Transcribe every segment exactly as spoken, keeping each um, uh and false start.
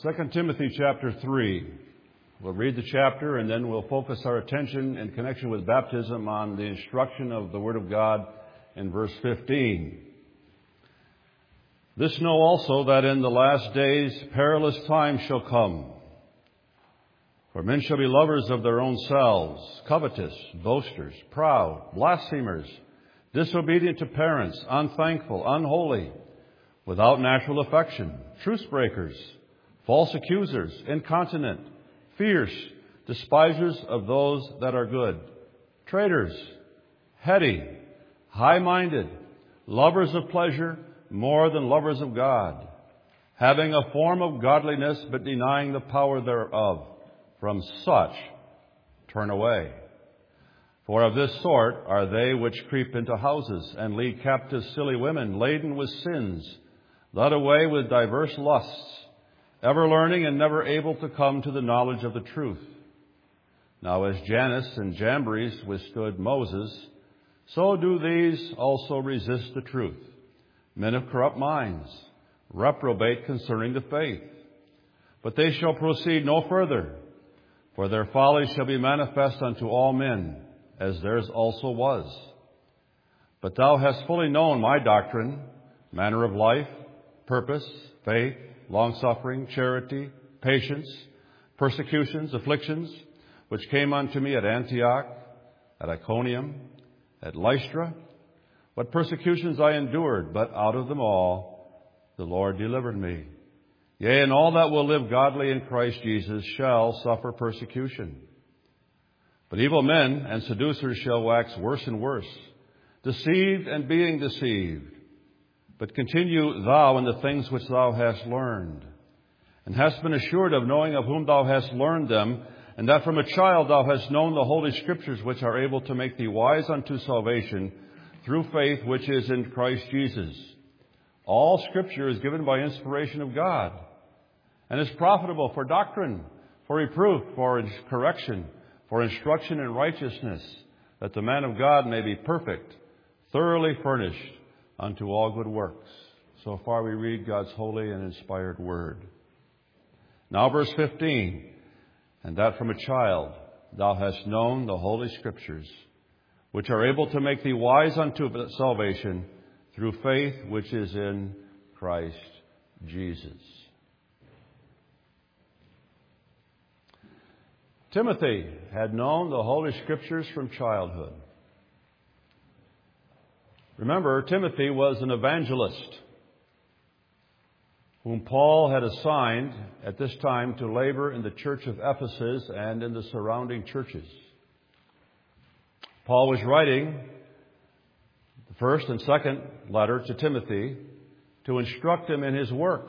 Second Timothy chapter three. We'll read the chapter and then we'll focus our attention in connection with baptism on the instruction of the Word of God in verse fifteen. This know also that in the last days perilous times shall come. For men shall be lovers of their own selves, covetous, boasters, proud, blasphemers, disobedient to parents, unthankful, unholy, without natural affection, truce breakers, false accusers, incontinent, fierce, despisers of those that are good, traitors, heady, high-minded, lovers of pleasure more than lovers of God, having a form of godliness but denying the power thereof. From such turn away. For of this sort are they which creep into houses and lead captive silly women laden with sins, led away with diverse lusts, ever learning and never able to come to the knowledge of the truth. Now as Jannes and Jambres withstood Moses, so do these also resist the truth. Men of corrupt minds, reprobate concerning the faith. But they shall proceed no further, for their folly shall be manifest unto all men, as theirs also was. But thou hast fully known my doctrine, manner of life, purpose, faith, long-suffering, charity, patience, persecutions, afflictions, which came unto me at Antioch, at Iconium, at Lystra, what persecutions I endured, but out of them all the Lord delivered me. Yea, and all that will live godly in Christ Jesus shall suffer persecution. But evil men and seducers shall wax worse and worse, deceived and being deceived. But continue thou in the things which thou hast learned, and hast been assured of knowing of whom thou hast learned them, and that from a child thou hast known the Holy Scriptures, which are able to make thee wise unto salvation through faith which is in Christ Jesus. All Scripture is given by inspiration of God, and is profitable for doctrine, for reproof, for correction, for instruction in righteousness, that the man of God may be perfect, thoroughly furnished unto all good works. So far we read God's holy and inspired word. Now verse fifteen, and that from a child thou hast known the Holy Scriptures, which are able to make thee wise unto salvation through faith which is in Christ Jesus. Timothy had known the Holy Scriptures from childhood. Remember, Timothy was an evangelist whom Paul had assigned at this time to labor in the church of Ephesus and in the surrounding churches. Paul was writing the first and second letter to Timothy to instruct him in his work.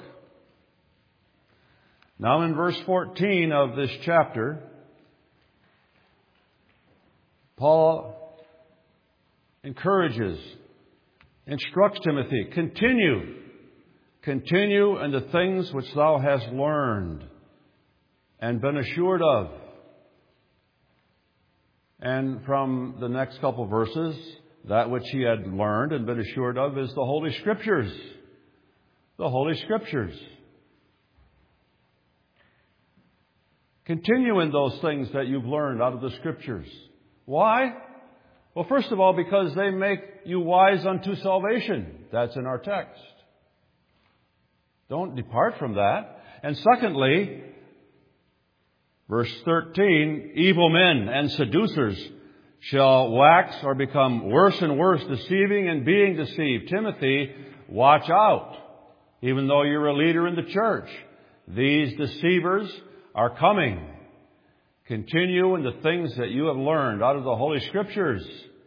Now in verse fourteen of this chapter, Paul encourages, instructs Timothy, continue, continue in the things which thou hast learned and been assured of. And from the next couple verses, that which he had learned and been assured of is the Holy Scriptures. The Holy Scriptures. Continue in those things that you've learned out of the Scriptures. Why? Well, first of all, because they make you wise unto salvation. That's in our text. Don't depart from that. And secondly, verse thirteen, evil men and seducers shall wax or become worse and worse, deceiving and being deceived. Timothy, watch out. Even though you're a leader in the church, these deceivers are coming. Continue in the things that you have learned out of the Holy Scriptures.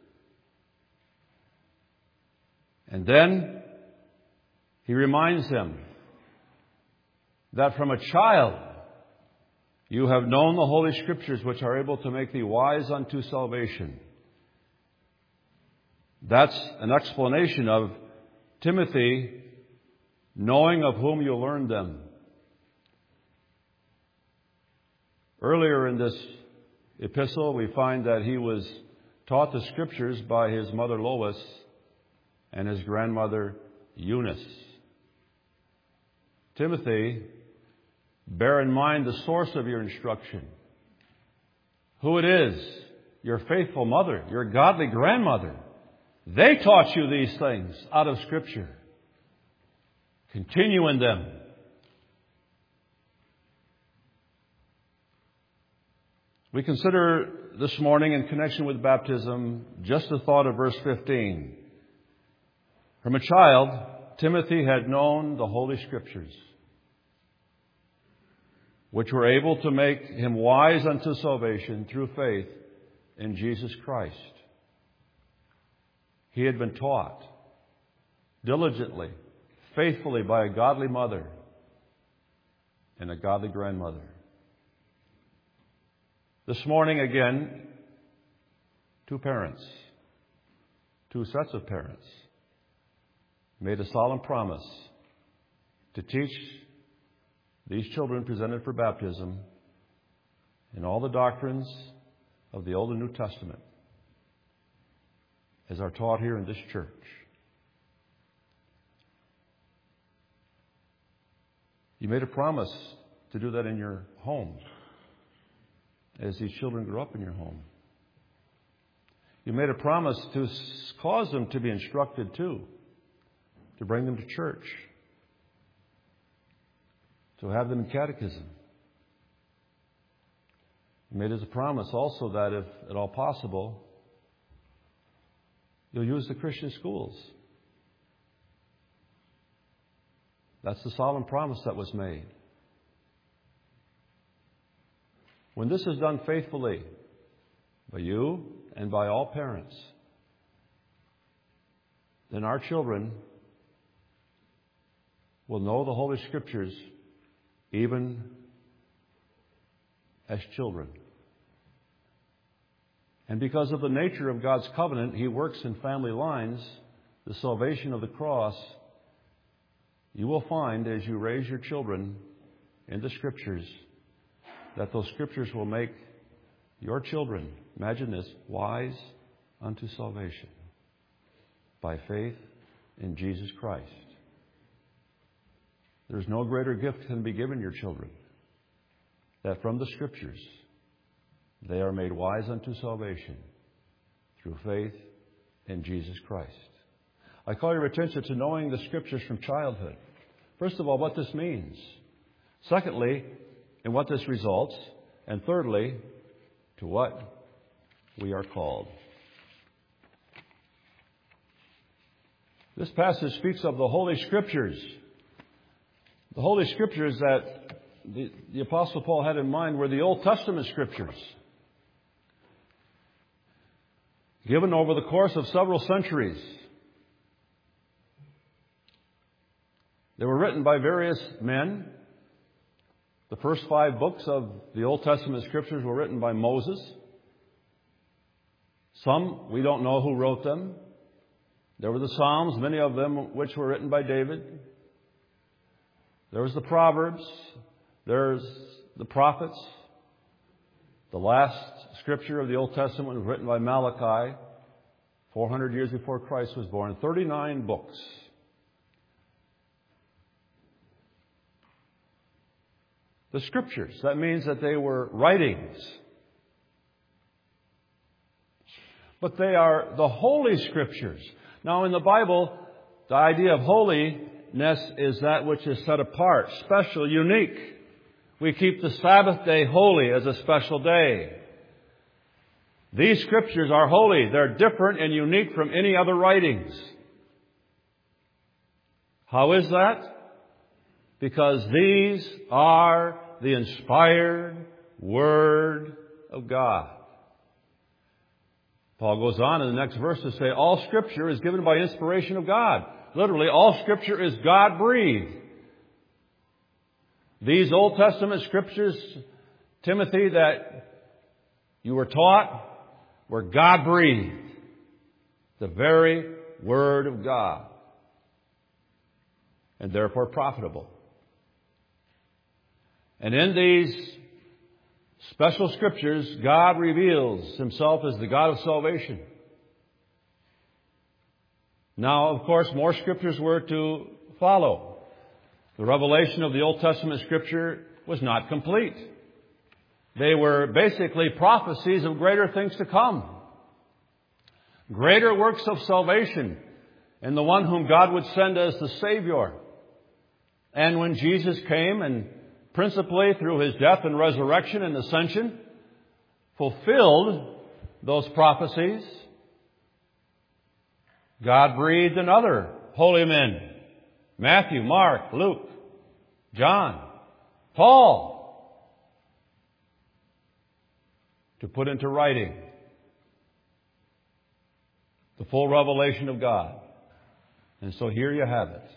And then he reminds them that from a child you have known the Holy Scriptures, which are able to make thee wise unto salvation. That's an explanation of Timothy knowing of whom you learned them. Earlier in this epistle, we find that he was taught the Scriptures by his mother Lois and his grandmother Eunice. Timothy Bear in mind the source of your instruction. Who it is, your faithful mother, your godly grandmother. They taught you these things out of Scripture. Continue in them. We consider this morning in connection with baptism just the thought of verse fifteen. From a child, Timothy had known the Holy Scriptures, which were able to make him wise unto salvation through faith in Jesus Christ. He had been taught diligently, faithfully by a godly mother and a godly grandmother. This morning again, two parents, two sets of parents, made a solemn promise to teach these children presented for baptism in all the doctrines of the Old and New Testament as are taught here in this church. You made a promise to do that in your home as these children grew up in your home. You made a promise to cause them to be instructed too, to bring them to church, to have them in catechism. You made us a promise also that if at all possible, you'll use the Christian schools. That's the solemn promise that was made. When this is done faithfully by you and by all parents, then our children will know the Holy Scriptures even as children. And because of the nature of God's covenant, He works in family lines, the salvation of the cross. You will find as you raise your children in the Scriptures that those Scriptures will make your children, imagine this, wise unto salvation by faith in Jesus Christ. There's no greater gift can be given your children that from the Scriptures they are made wise unto salvation through faith in Jesus Christ. I call your attention to knowing the Scriptures from childhood. First of all, what this means. Secondly, in what this results. And thirdly, to what we are called. This passage speaks of the Holy Scriptures. The Holy Scriptures that the, the Apostle Paul had in mind were the Old Testament Scriptures, given over the course of several centuries. They were written by various men. The first five books of the Old Testament Scriptures were written by Moses. Some, we don't know who wrote them. There were the Psalms, many of them which were written by David. There was the Proverbs. There's the prophets. The last scripture of the Old Testament was written by Malachi, four hundred years before Christ was born. thirty-nine books. The Scriptures, that means that they were writings. But they are the Holy Scriptures. Now in the Bible, the idea of holiness is that which is set apart, special, unique. We keep the Sabbath day holy as a special day. These Scriptures are holy. They're different and unique from any other writings. How is that? Because these are the inspired Word of God. Paul goes on in the next verse to say, all Scripture is given by inspiration of God. Literally, all Scripture is God-breathed. These Old Testament Scriptures, Timothy, that you were taught, were God-breathed. The very Word of God. And therefore profitable. And in these special Scriptures, God reveals Himself as the God of salvation. Now, of course, more Scriptures were to follow. The revelation of the Old Testament Scripture was not complete. They were basically prophecies of greater things to come. Greater works of salvation in the one whom God would send as the Savior. And when Jesus came, and principally through His death and resurrection and ascension, fulfilled those prophecies, God breathed in other holy men, Matthew, Mark, Luke, John, Paul, to put into writing the full revelation of God. And so here you have it.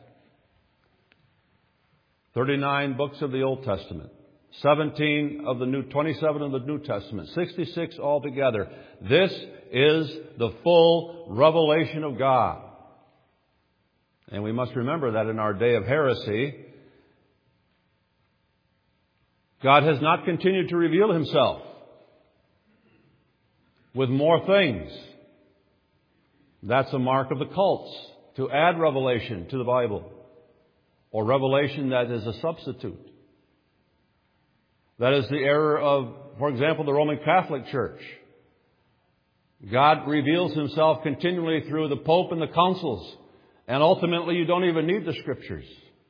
thirty-nine books of the Old Testament, seventeen of the New, twenty-seven of the New Testament, sixty-six altogether. This is the full revelation of God. And we must remember that in our day of heresy, God has not continued to reveal Himself with more things. That's a mark of the cults, to add revelation to the Bible, or revelation that is a substitute. That is the error of, for example, the Roman Catholic Church. God reveals Himself continually through the Pope and the councils, and ultimately you don't even need the Scriptures.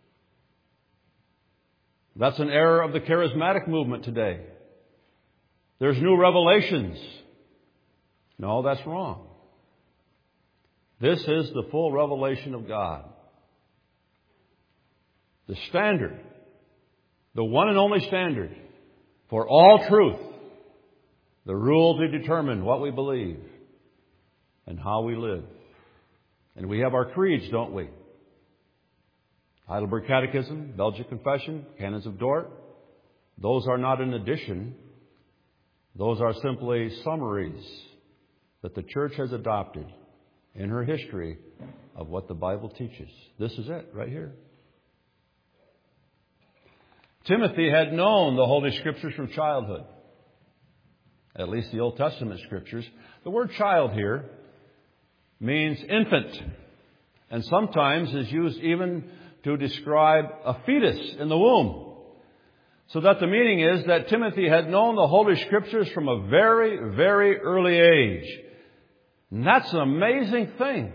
That's an error of the charismatic movement today. There's new revelations. No, that's wrong. This is the full revelation of God. The standard, the one and only standard for all truth, the rule to determine what we believe and how we live. And we have our creeds, don't we? Heidelberg Catechism, Belgic Confession, Canons of Dort. Those are not an addition. Those are simply summaries that the Church has adopted in her history of what the Bible teaches. This is it, right here. Timothy had known the Holy Scriptures from childhood, at least the Old Testament Scriptures. The word child here means infant, and sometimes is used even to describe a fetus in the womb. So that the meaning is that Timothy had known the Holy Scriptures from a very, very early age. And that's an amazing thing.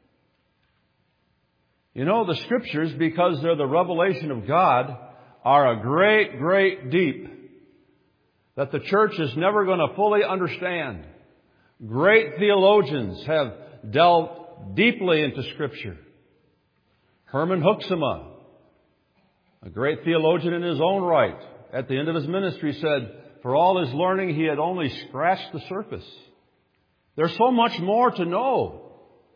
You know, the Scriptures, because they're the revelation of God, are a great, great deep that the church is never going to fully understand. Great theologians have delved deeply into Scripture. Herman Hoeksema, a great theologian in his own right, at the end of his ministry said, for all his learning, he had only scratched the surface. There's so much more to know.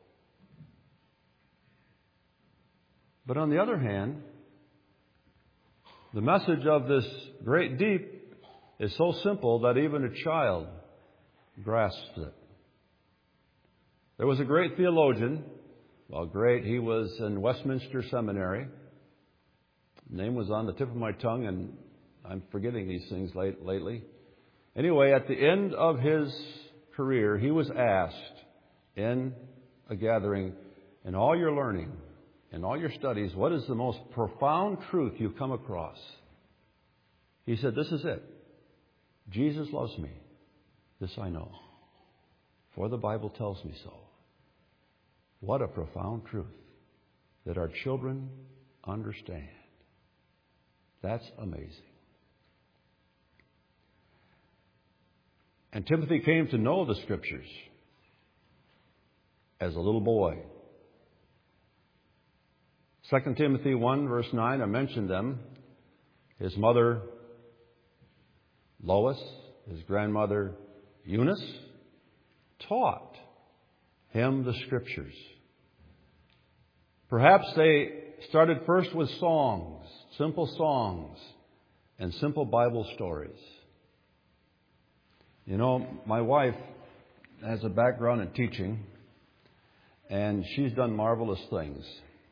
But on the other hand, the message of this great deep is so simple that even a child grasps it. There was a great theologian. Well, great, he was in Westminster Seminary. His name was on the tip of my tongue, and I'm forgetting these things late, lately. Anyway, at the end of his career, he was asked in a gathering, in all your learning, in all your studies, what is the most profound truth you've come across? He said, this is it. Jesus loves me. This I know. For the Bible tells me so. What a profound truth that our children understand. That's amazing. And Timothy came to know the Scriptures as a little boy. Second Timothy one, verse nine, I mentioned them. His mother, Lois, his grandmother, Eunice, taught him the Scriptures. Perhaps they started first with songs, simple songs, and simple Bible stories. You know, my wife has a background in teaching, and she's done marvelous things.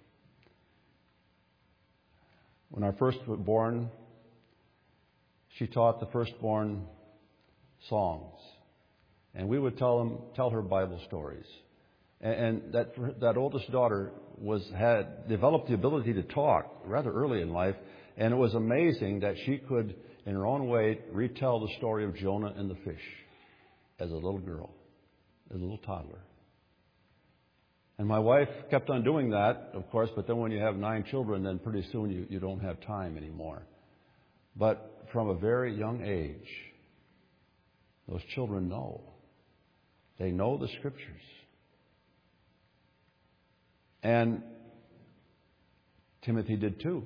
When our first was born, she taught the firstborn songs, and we would tell them, tell her Bible stories. And, and that that oldest daughter was had developed the ability to talk rather early in life, And it was amazing that she could, in her own way, retell the story of Jonah and the fish as a little girl, as a little toddler. And my wife kept on doing that, of course, but then when you have nine children, then pretty soon you, you don't have time anymore. But from a very young age, those children know. They know the Scriptures. And Timothy did too.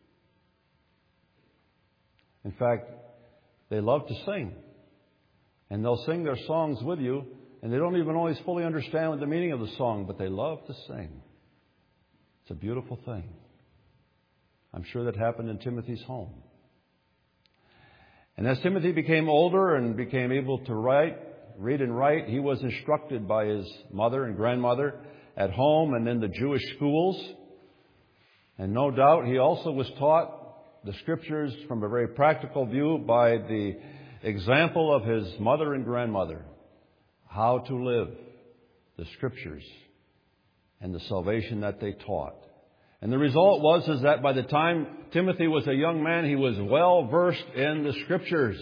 In fact, they love to sing. And they'll sing their songs with you, and they don't even always fully understand the meaning of the song, but they love to sing. It's a beautiful thing. I'm sure that happened in Timothy's home. And as Timothy became older and became able to write, read and write, he was instructed by his mother and grandmother at home and in the Jewish schools. And no doubt he also was taught the Scriptures from a very practical view by the example of his mother and grandmother, how to live the Scriptures and the salvation that they taught. And the result was is that by the time Timothy was a young man, he was well versed in the Scriptures.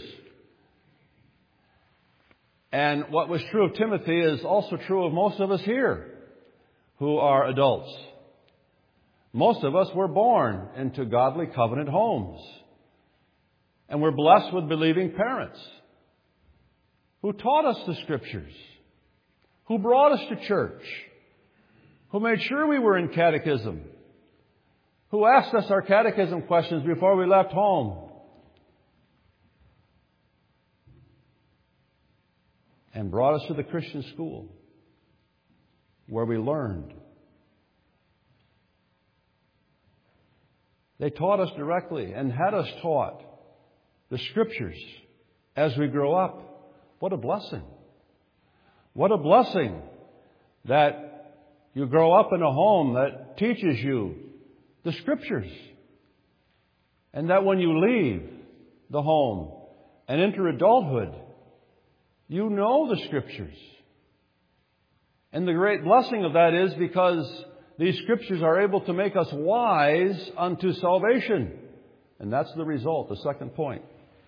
And what was true of Timothy is also true of most of us here who are adults. Most of us were born into godly covenant homes. And we're blessed with believing parents who taught us the Scriptures, who brought us to church, who made sure we were in catechism, who asked us our catechism questions before we left home, and brought us to the Christian school where we learned. They taught us directly and had us taught the Scriptures as we grow up. What a blessing. What a blessing that you grow up in a home that teaches you the Scriptures. And that when you leave the home and enter adulthood, you know the Scriptures. And the great blessing of that is because these Scriptures are able to make us wise unto salvation. And that's the result, the second point.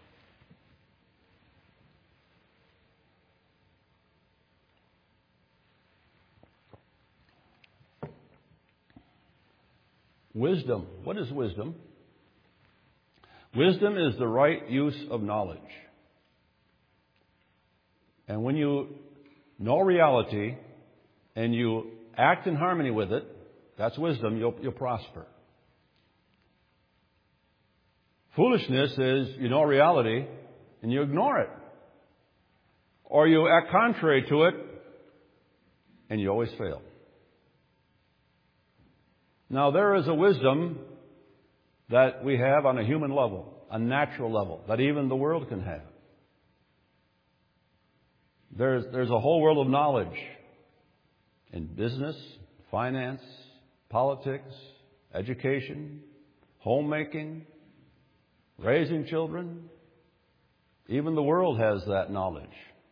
Wisdom. What is wisdom? Wisdom is the right use of knowledge. And when you know reality and you act in harmony with it, that's wisdom, you'll, you'll prosper. Foolishness is you know reality and you ignore it. Or you act contrary to it and you always fail. Now, there is a wisdom that we have on a human level, a natural level, that even the world can have. There's, there's a whole world of knowledge in business, finance, politics, education, homemaking, raising children. Even the world has that knowledge.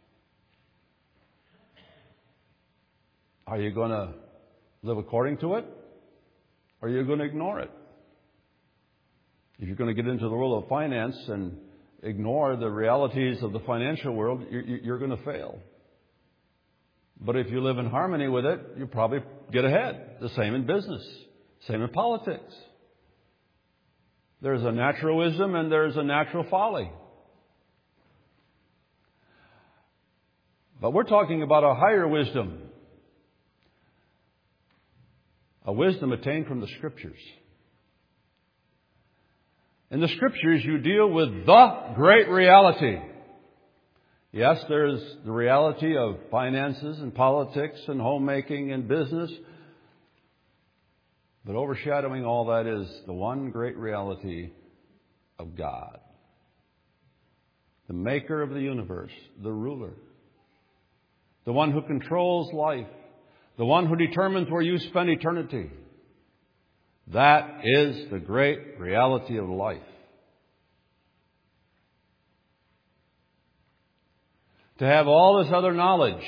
Are you going to live according to it? Or are you going to ignore it? If you're going to get into the world of finance and ignore the realities of the financial world, you're going to fail. But if you live in harmony with it, you probably get ahead. The same in business. Same in politics. There's a natural wisdom and there's a natural folly. But we're talking about a higher wisdom. A wisdom attained from the Scriptures. In the Scriptures, you deal with the great reality. Yes, there's the reality of finances and politics and homemaking and business. But overshadowing all that is the one great reality of God. The maker of the universe, the ruler. The one who controls life. The one who determines where you spend eternity. That is the great reality of life. To have all this other knowledge,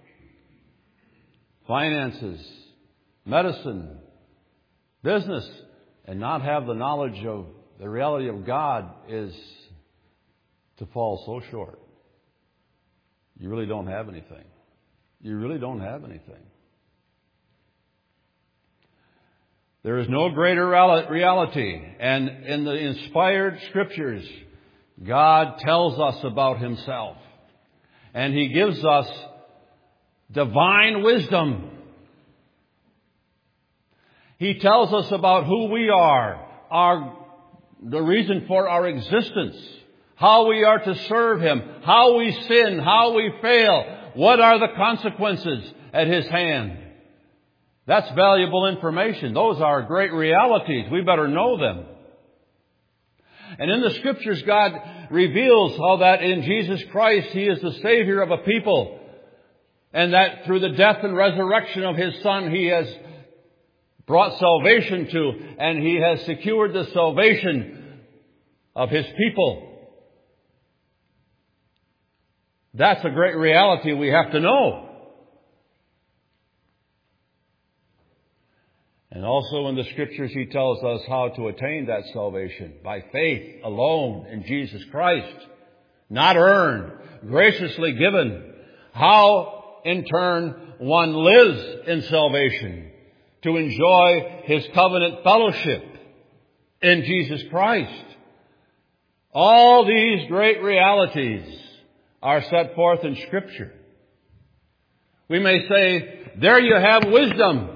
finances, medicine, business, and not have the knowledge of the reality of God is to fall so short. You really don't have anything. You really don't have anything. There is no greater reality. And in the inspired Scriptures, God tells us about Himself. And He gives us divine wisdom. He tells us about who we are, our, the reason for our existence, how we are to serve Him, how we sin, how we fail, what are the consequences at His hand. That's valuable information. Those are great realities. We better know them. And in the Scriptures, God reveals how that in Jesus Christ He is the Savior of a people, and that through the death and resurrection of His Son He has brought salvation to, and He has secured the salvation of His people. That's a great reality we have to know. And also in the Scriptures He tells us how to attain that salvation by faith alone in Jesus Christ. Not earned, graciously given. How in turn one lives in salvation to enjoy His covenant fellowship in Jesus Christ. All these great realities are set forth in Scripture. We may say, there you have wisdom.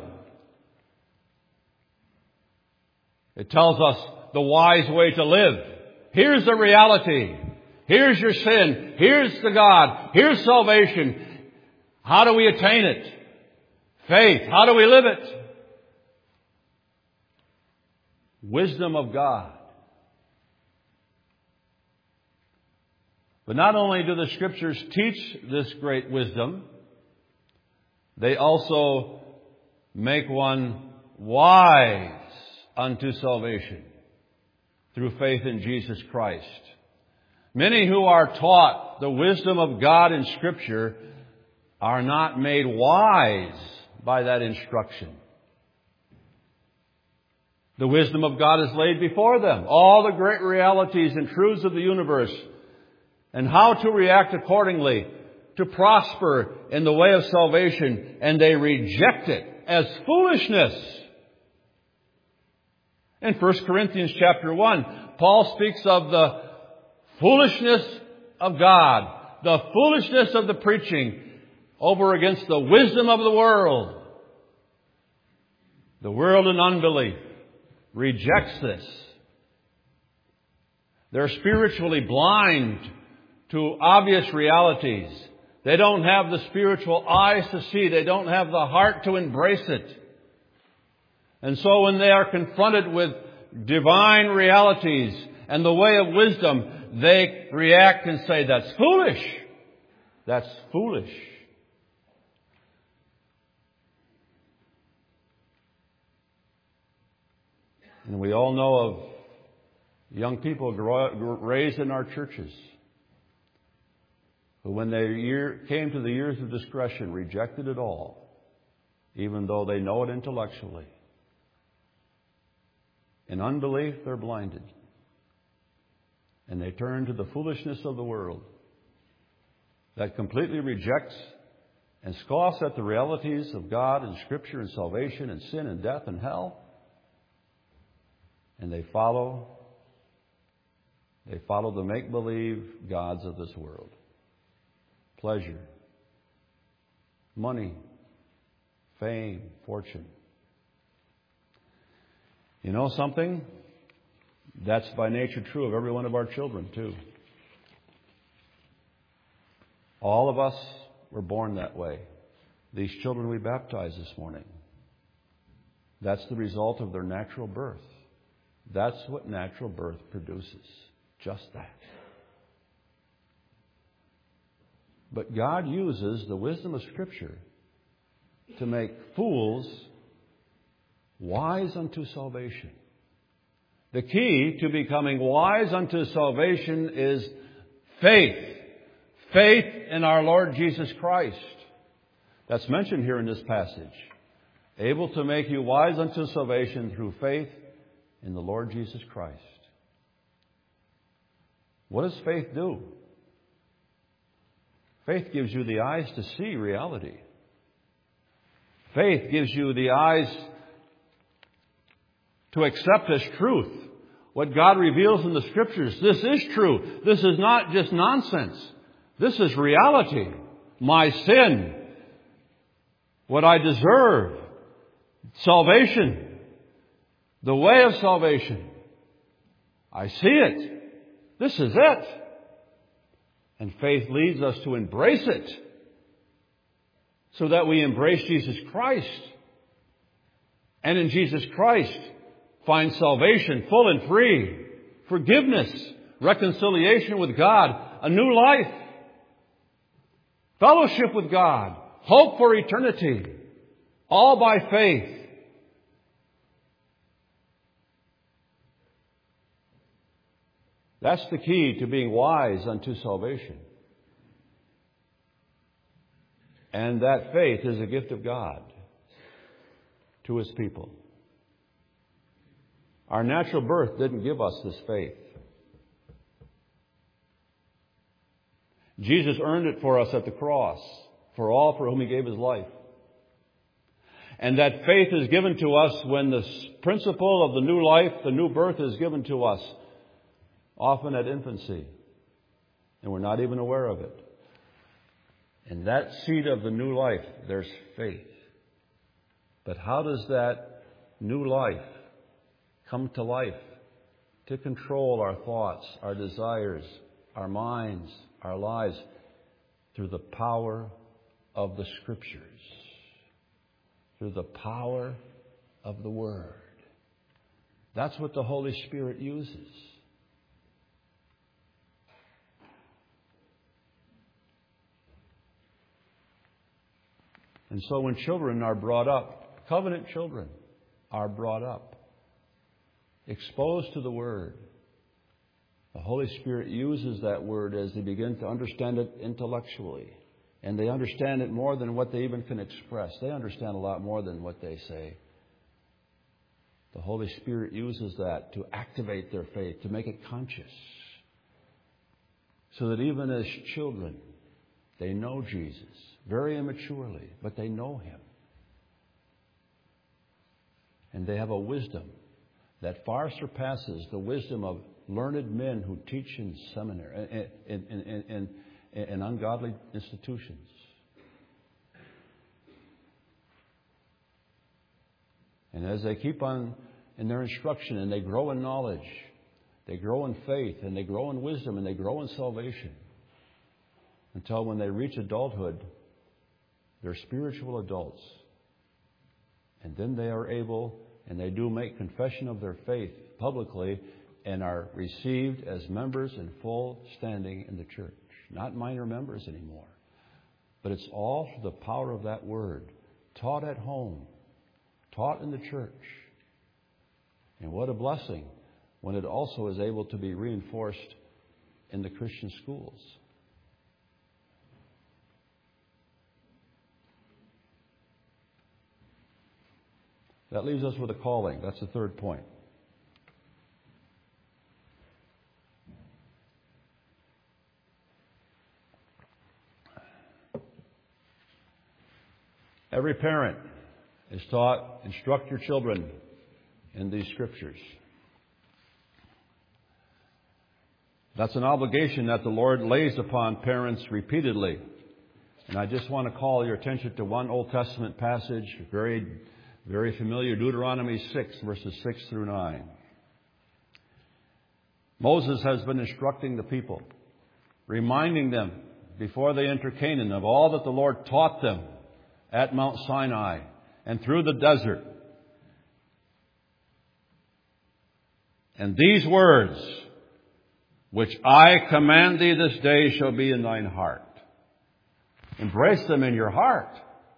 It tells us the wise way to live. Here's the reality. Here's your sin. Here's the God. Here's salvation. How do we attain it? Faith. How do we live it? Wisdom of God. But not only do the Scriptures teach this great wisdom, they also make one wise unto salvation through faith in Jesus Christ. Many who are taught the wisdom of God in Scripture are not made wise by that instruction. The wisdom of God is laid before them. All the great realities and truths of the universe and how to react accordingly to prosper in the way of salvation, and they reject it as foolishness. In First Corinthians chapter one, Paul speaks of the foolishness of God, the foolishness of the preaching over against the wisdom of the world. The world in unbelief rejects this. They're spiritually blind to obvious realities. They don't have the spiritual eyes to see. They don't have the heart to embrace it. And so when they are confronted with divine realities and the way of wisdom, they react and say, that's foolish. That's foolish. And we all know of young people raised in our churches who, when they year, came to the years of discretion, rejected it all, even though they know it intellectually. In unbelief, they're blinded. And they turn to the foolishness of the world that completely rejects and scoffs at the realities of God and Scripture and salvation and sin and death and hell. And they follow, they follow the make-believe gods of this world. Pleasure, money, fame, fortune. You know something? That's by nature true of every one of our children, too. All of us were born that way. These children we baptized this morning. That's the result of their natural birth. That's what natural birth produces. Just that. But God uses the wisdom of Scripture to make fools wise unto salvation. The key to becoming wise unto salvation is faith. Faith in our Lord Jesus Christ. That's mentioned here in this passage. Able to make you wise unto salvation through faith in the Lord Jesus Christ. What does faith do? Faith gives you the eyes to see reality. Faith gives you the eyes to accept as truth what God reveals in the Scriptures. This is true. This is not just nonsense. This is reality. My sin, what I deserve, salvation, the way of salvation. I see it. This is it. And faith leads us to embrace it so that we embrace Jesus Christ. And in Jesus Christ, find salvation full and free, forgiveness, reconciliation with God, a new life, fellowship with God, hope for eternity, all by faith. That's the key to being wise unto salvation. And that faith is a gift of God to His people. Our natural birth didn't give us this faith. Jesus earned it for us at the cross, for all for whom He gave His life. And that faith is given to us when the principle of the new life, the new birth, is given to us, often at infancy, and we're not even aware of it. In that seed of the new life, there's faith. But how does that new life come to life, to control our thoughts, our desires, our minds, our lives? Through the power of the Scriptures, through the power of the Word. That's what the Holy Spirit uses. And so when children are brought up, covenant children are brought up, exposed to the Word, the Holy Spirit uses that Word as they begin to understand it intellectually. And they understand it more than what they even can express. They understand a lot more than what they say. The Holy Spirit uses that to activate their faith, to make it conscious. So that even as children, they know Jesus. Very immaturely, but they know Him. And they have a wisdom that far surpasses the wisdom of learned men who teach in seminary, in, in, in, in, in ungodly institutions. And as they keep on in their instruction and they grow in knowledge, they grow in faith and they grow in wisdom and they grow in salvation, until when they reach adulthood, they're spiritual adults. And then they are able, and they do make confession of their faith publicly, and are received as members in full standing in the church. Not minor members anymore. But it's all through the power of that Word, taught at home, taught in the church. And what a blessing when it also is able to be reinforced in the Christian schools. That leaves us with a calling. That's the third point. Every parent is taught, instruct your children in these Scriptures. That's an obligation that the Lord lays upon parents repeatedly. And I just want to call your attention to one Old Testament passage, very Very familiar, Deuteronomy six, verses six through nine. Moses has been instructing the people, reminding them before they enter Canaan of all that the Lord taught them at Mount Sinai and through the desert. And these words, which I command thee this day, shall be in thine heart. Embrace them in your heart.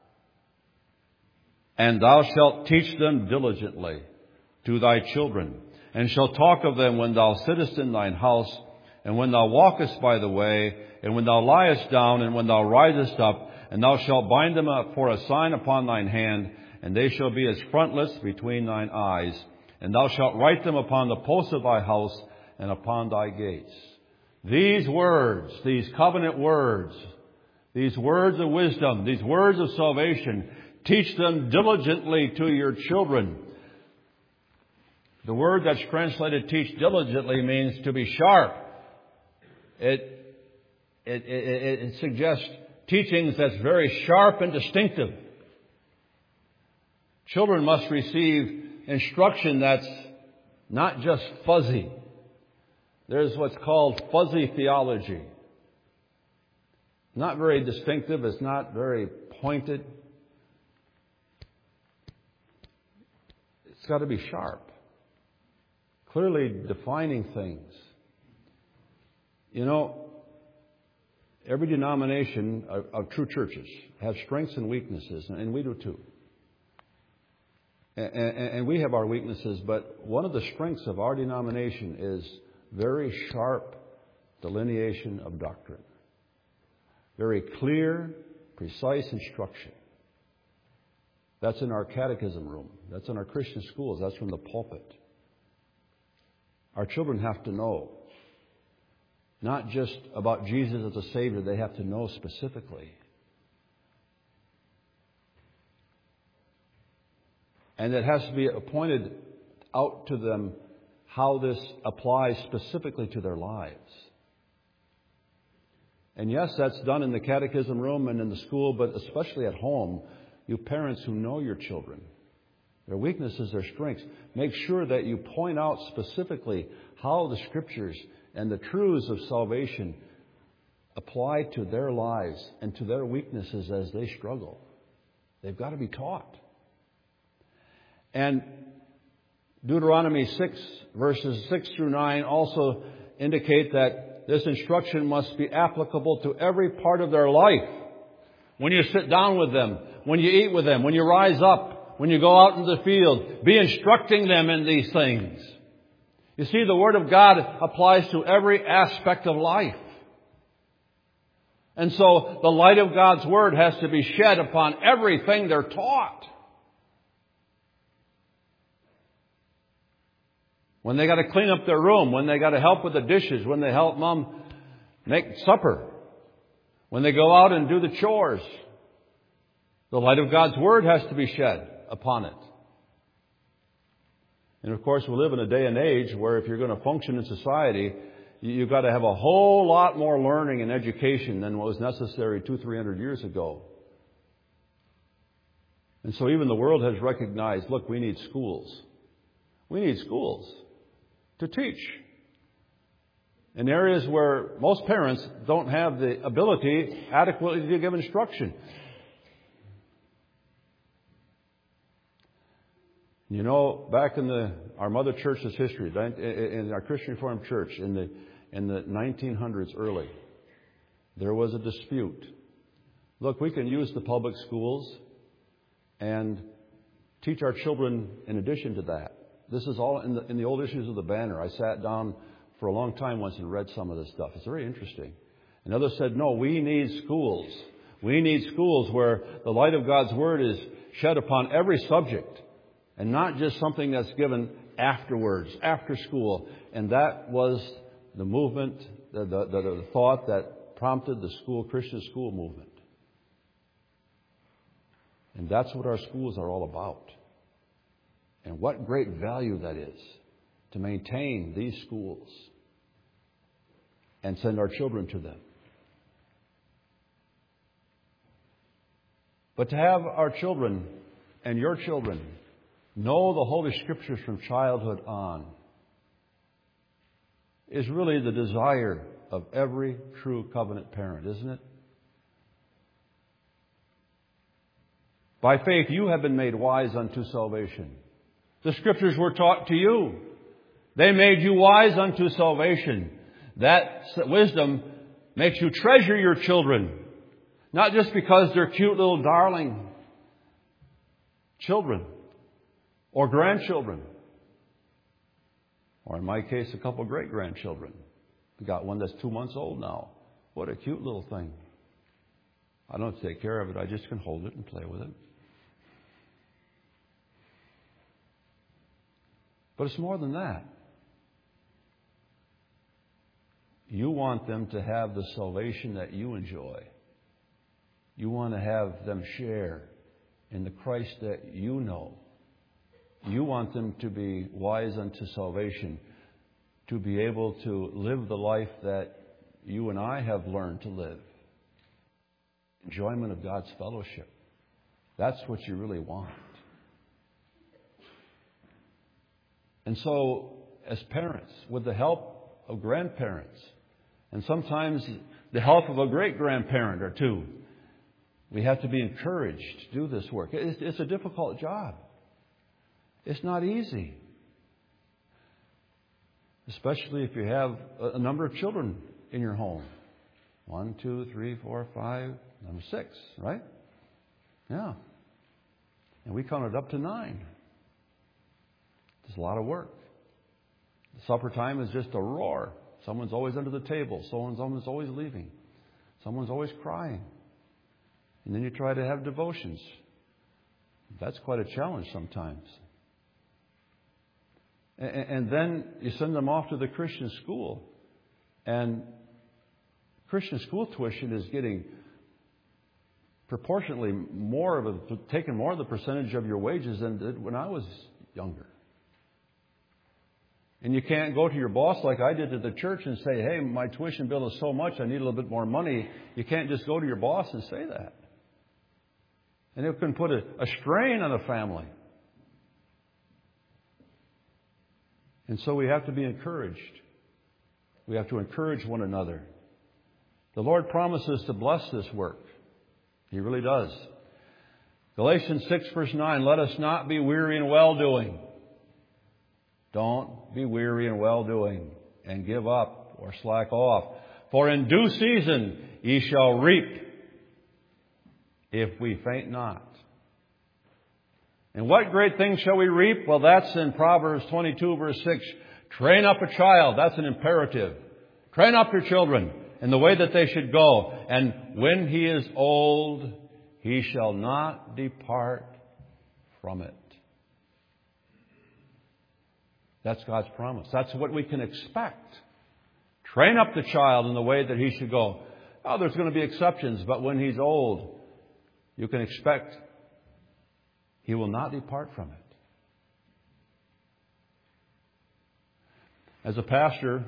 And thou shalt teach them diligently to thy children, and shalt talk of them when thou sittest in thine house, and when thou walkest by the way, and when thou liest down, and when thou risest up, and thou shalt bind them up for a sign upon thine hand, and they shall be as frontlets between thine eyes, and thou shalt write them upon the posts of thy house and upon thy gates. These words, these covenant words, these words of wisdom, these words of salvation, teach them diligently to your children. The word that's translated teach diligently means to be sharp. It, it, it, it suggests teachings that's very sharp and distinctive. Children must receive instruction that's not just fuzzy. There's what's called fuzzy theology. Not very distinctive. It's not very pointed. It's got to be sharp. Clearly defining things. You know, every denomination of, of true churches has strengths and weaknesses, and we do too. And, and, and we have our weaknesses, but one of the strengths of our denomination is very sharp delineation of doctrine. Very clear, precise instruction. That's in our catechism room. That's in our Christian schools. That's from the pulpit. Our children have to know. Not just about Jesus as a Savior. They have to know specifically. And it has to be pointed out to them how this applies specifically to their lives. And yes, that's done in the catechism room and in the school, but especially at home, you parents who know your children, their weaknesses, their strengths, make sure that you point out specifically how the Scriptures and the truths of salvation apply to their lives and to their weaknesses as they struggle. They've got to be taught. And Deuteronomy six, verses six through nine also indicate that this instruction must be applicable to every part of their life. When you sit down with them, when you eat with them, when you rise up, when you go out into the field, be instructing them in these things. You see, the Word of God applies to every aspect of life. And so the light of God's Word has to be shed upon everything they're taught. When they got to clean up their room, when they got to help with the dishes, when they help Mom make supper, when they go out and do the chores, the light of God's Word has to be shed upon it. And of course, we live in a day and age where if you're going to function in society, you've got to have a whole lot more learning and education than what was necessary two, three hundred years ago. And so even the world has recognized, look, we need schools. We need schools to teach in areas where most parents don't have the ability adequately to give instruction. You know, back in the our mother church's history, in our Christian Reformed Church, in the in the nineteen hundreds early, there was a dispute. Look, we can use the public schools and teach our children in addition to that. This is all in the, in the old issues of the Banner. I sat down for a long time once and read some of this stuff. It's very interesting. And others said, no, we need schools. We need schools where the light of God's Word is shed upon every subject and not just something that's given afterwards, after school. And that was the movement, the, the, the, the thought that prompted the school, Christian school movement. And that's what our schools are all about. And what great value that is to maintain these schools and send our children to them. But to have our children and your children know the Holy Scriptures from childhood on is really the desire of every true covenant parent, isn't it? By faith you have been made wise unto salvation. The Scriptures were taught to you. They made you wise unto salvation. That wisdom makes you treasure your children. Not just because they're cute little darling children or grandchildren. Or in my case, a couple of great-grandchildren. We got one that's two months old now. What a cute little thing. I don't take care of it. I just can hold it and play with it. But it's more than that. You want them to have the salvation that you enjoy. You want to have them share in the Christ that you know. You want them to be wise unto salvation, to be able to live the life that you and I have learned to live. Enjoyment of God's fellowship. That's what you really want. And so, as parents, with the help of grandparents, and sometimes the help of a great-grandparent or two, we have to be encouraged to do this work. It's, it's a difficult job. It's not easy. Especially if you have a number of children in your home. One, two, three, four, five, number six, right? Yeah. And we counted up to nine. It's a lot of work. Supper time is just a roar. Someone's always under the table. Someone's, someone's always leaving. Someone's always crying. And then you try to have devotions. That's quite a challenge sometimes. And, and then you send them off to the Christian school. And Christian school tuition is getting proportionately more of a, taking more of the percentage of your wages than it did when I was younger. And you can't go to your boss like I did to the church and say, hey, my tuition bill is so much, I need a little bit more money. You can't just go to your boss and say that. And it can put a, a strain on a family. And so we have to be encouraged. We have to encourage one another. The Lord promises to bless this work. He really does. Galatians six verse nine, let us not be weary in well-doing. Don't be weary in well-doing and give up or slack off. For in due season ye shall reap if we faint not. And what great things shall we reap? Well, that's in Proverbs twenty-two verse six. Train up a child. That's an imperative. Train up your children in the way that they should go. And when he is old, he shall not depart from it. That's God's promise. That's what we can expect. Train up the child in the way that he should go. Oh, there's going to be exceptions, but when he's old, you can expect he will not depart from it. As a pastor,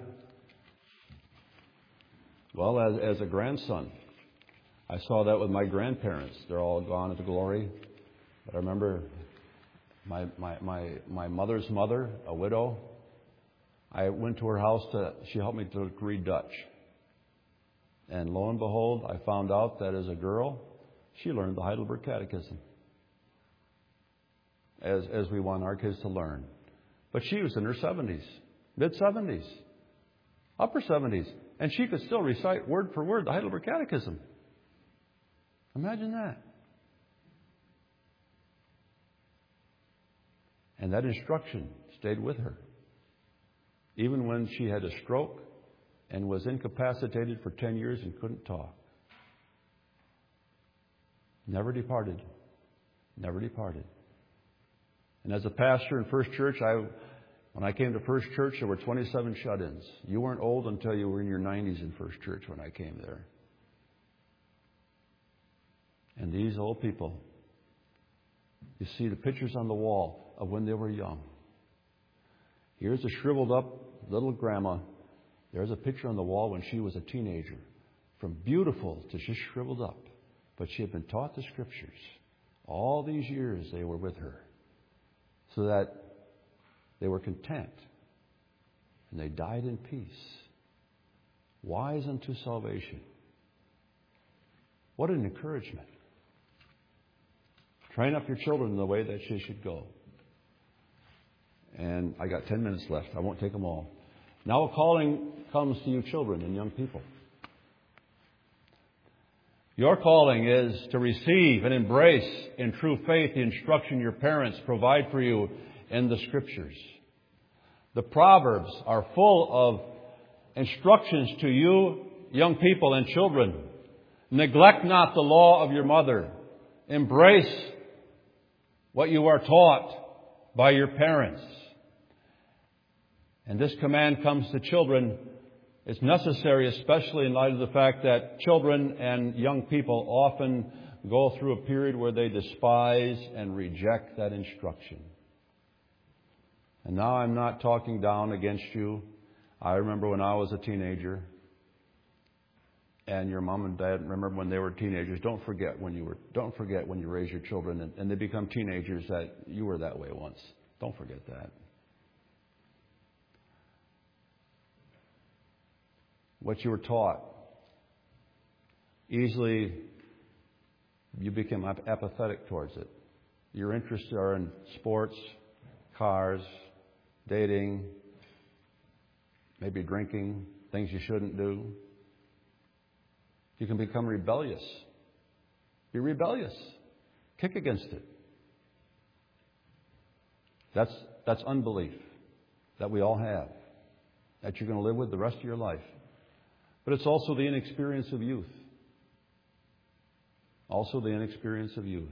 well, as, as a grandson, I saw that with my grandparents. They're all gone into glory. But I remember my, my, my, my mother's mother, a widow. I went to her house to, she helped me to read Dutch. And lo and behold, I found out that as a girl, she learned the Heidelberg Catechism. As, as we want our kids to learn. But she was in her seventies, mid-seventies, upper seventies. And she could still recite word for word the Heidelberg Catechism. Imagine that. And that instruction stayed with her. Even when she had a stroke and was incapacitated for ten years and couldn't talk. Never departed. Never departed. And as a pastor in First Church, I, when I came to First Church, there were twenty-seven shut-ins. You weren't old until you were in your nineties in First Church when I came there. And these old people, you see the pictures on the wall of when they were young. Here's a shriveled up little grandma. There's a picture on the wall when she was a teenager. From beautiful to just shriveled up. But she had been taught the Scriptures. All these years they were with her. So that they were content. And they died in peace. Wise unto salvation. What an encouragement. Train up your children in the way that they should go. And I got ten minutes left. I won't take them all. Now a calling comes to you children and young people. Your calling is to receive and embrace in true faith the instruction your parents provide for you in the Scriptures. The Proverbs are full of instructions to you, young people and children. Neglect not the law of your mother. Embrace what you are taught by your parents. And this command comes to children It's necessary, especially in light of the fact that children and young people often go through a period where they despise and reject that instruction. And now I'm not talking down against you. I remember when I was a teenager, and your mom and dad remember when they were teenagers. Don't forget when you were. Don't forget when you raise your children and, and they become teenagers that you were that way once. Don't forget that. What you were taught, easily you become ap- apathetic towards it. Your interests are in sports, cars, dating, maybe drinking, things you shouldn't do. You can become rebellious. Be rebellious. Kick against it. That's, that's unbelief that we all have, that you're going to live with the rest of your life. But it's also the inexperience of youth. Also the inexperience of youth.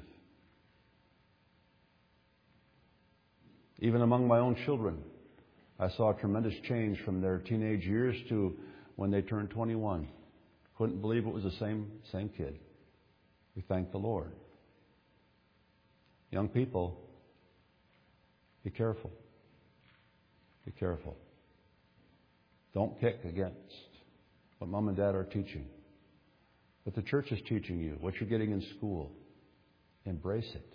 Even among my own children, I saw a tremendous change from their teenage years to when they turned twenty-one. Couldn't believe it was the same same kid. We thank the Lord. Young people, be careful. Be careful. Don't kick against what mom and dad are teaching. What the church is teaching you, what you're getting in school. Embrace it.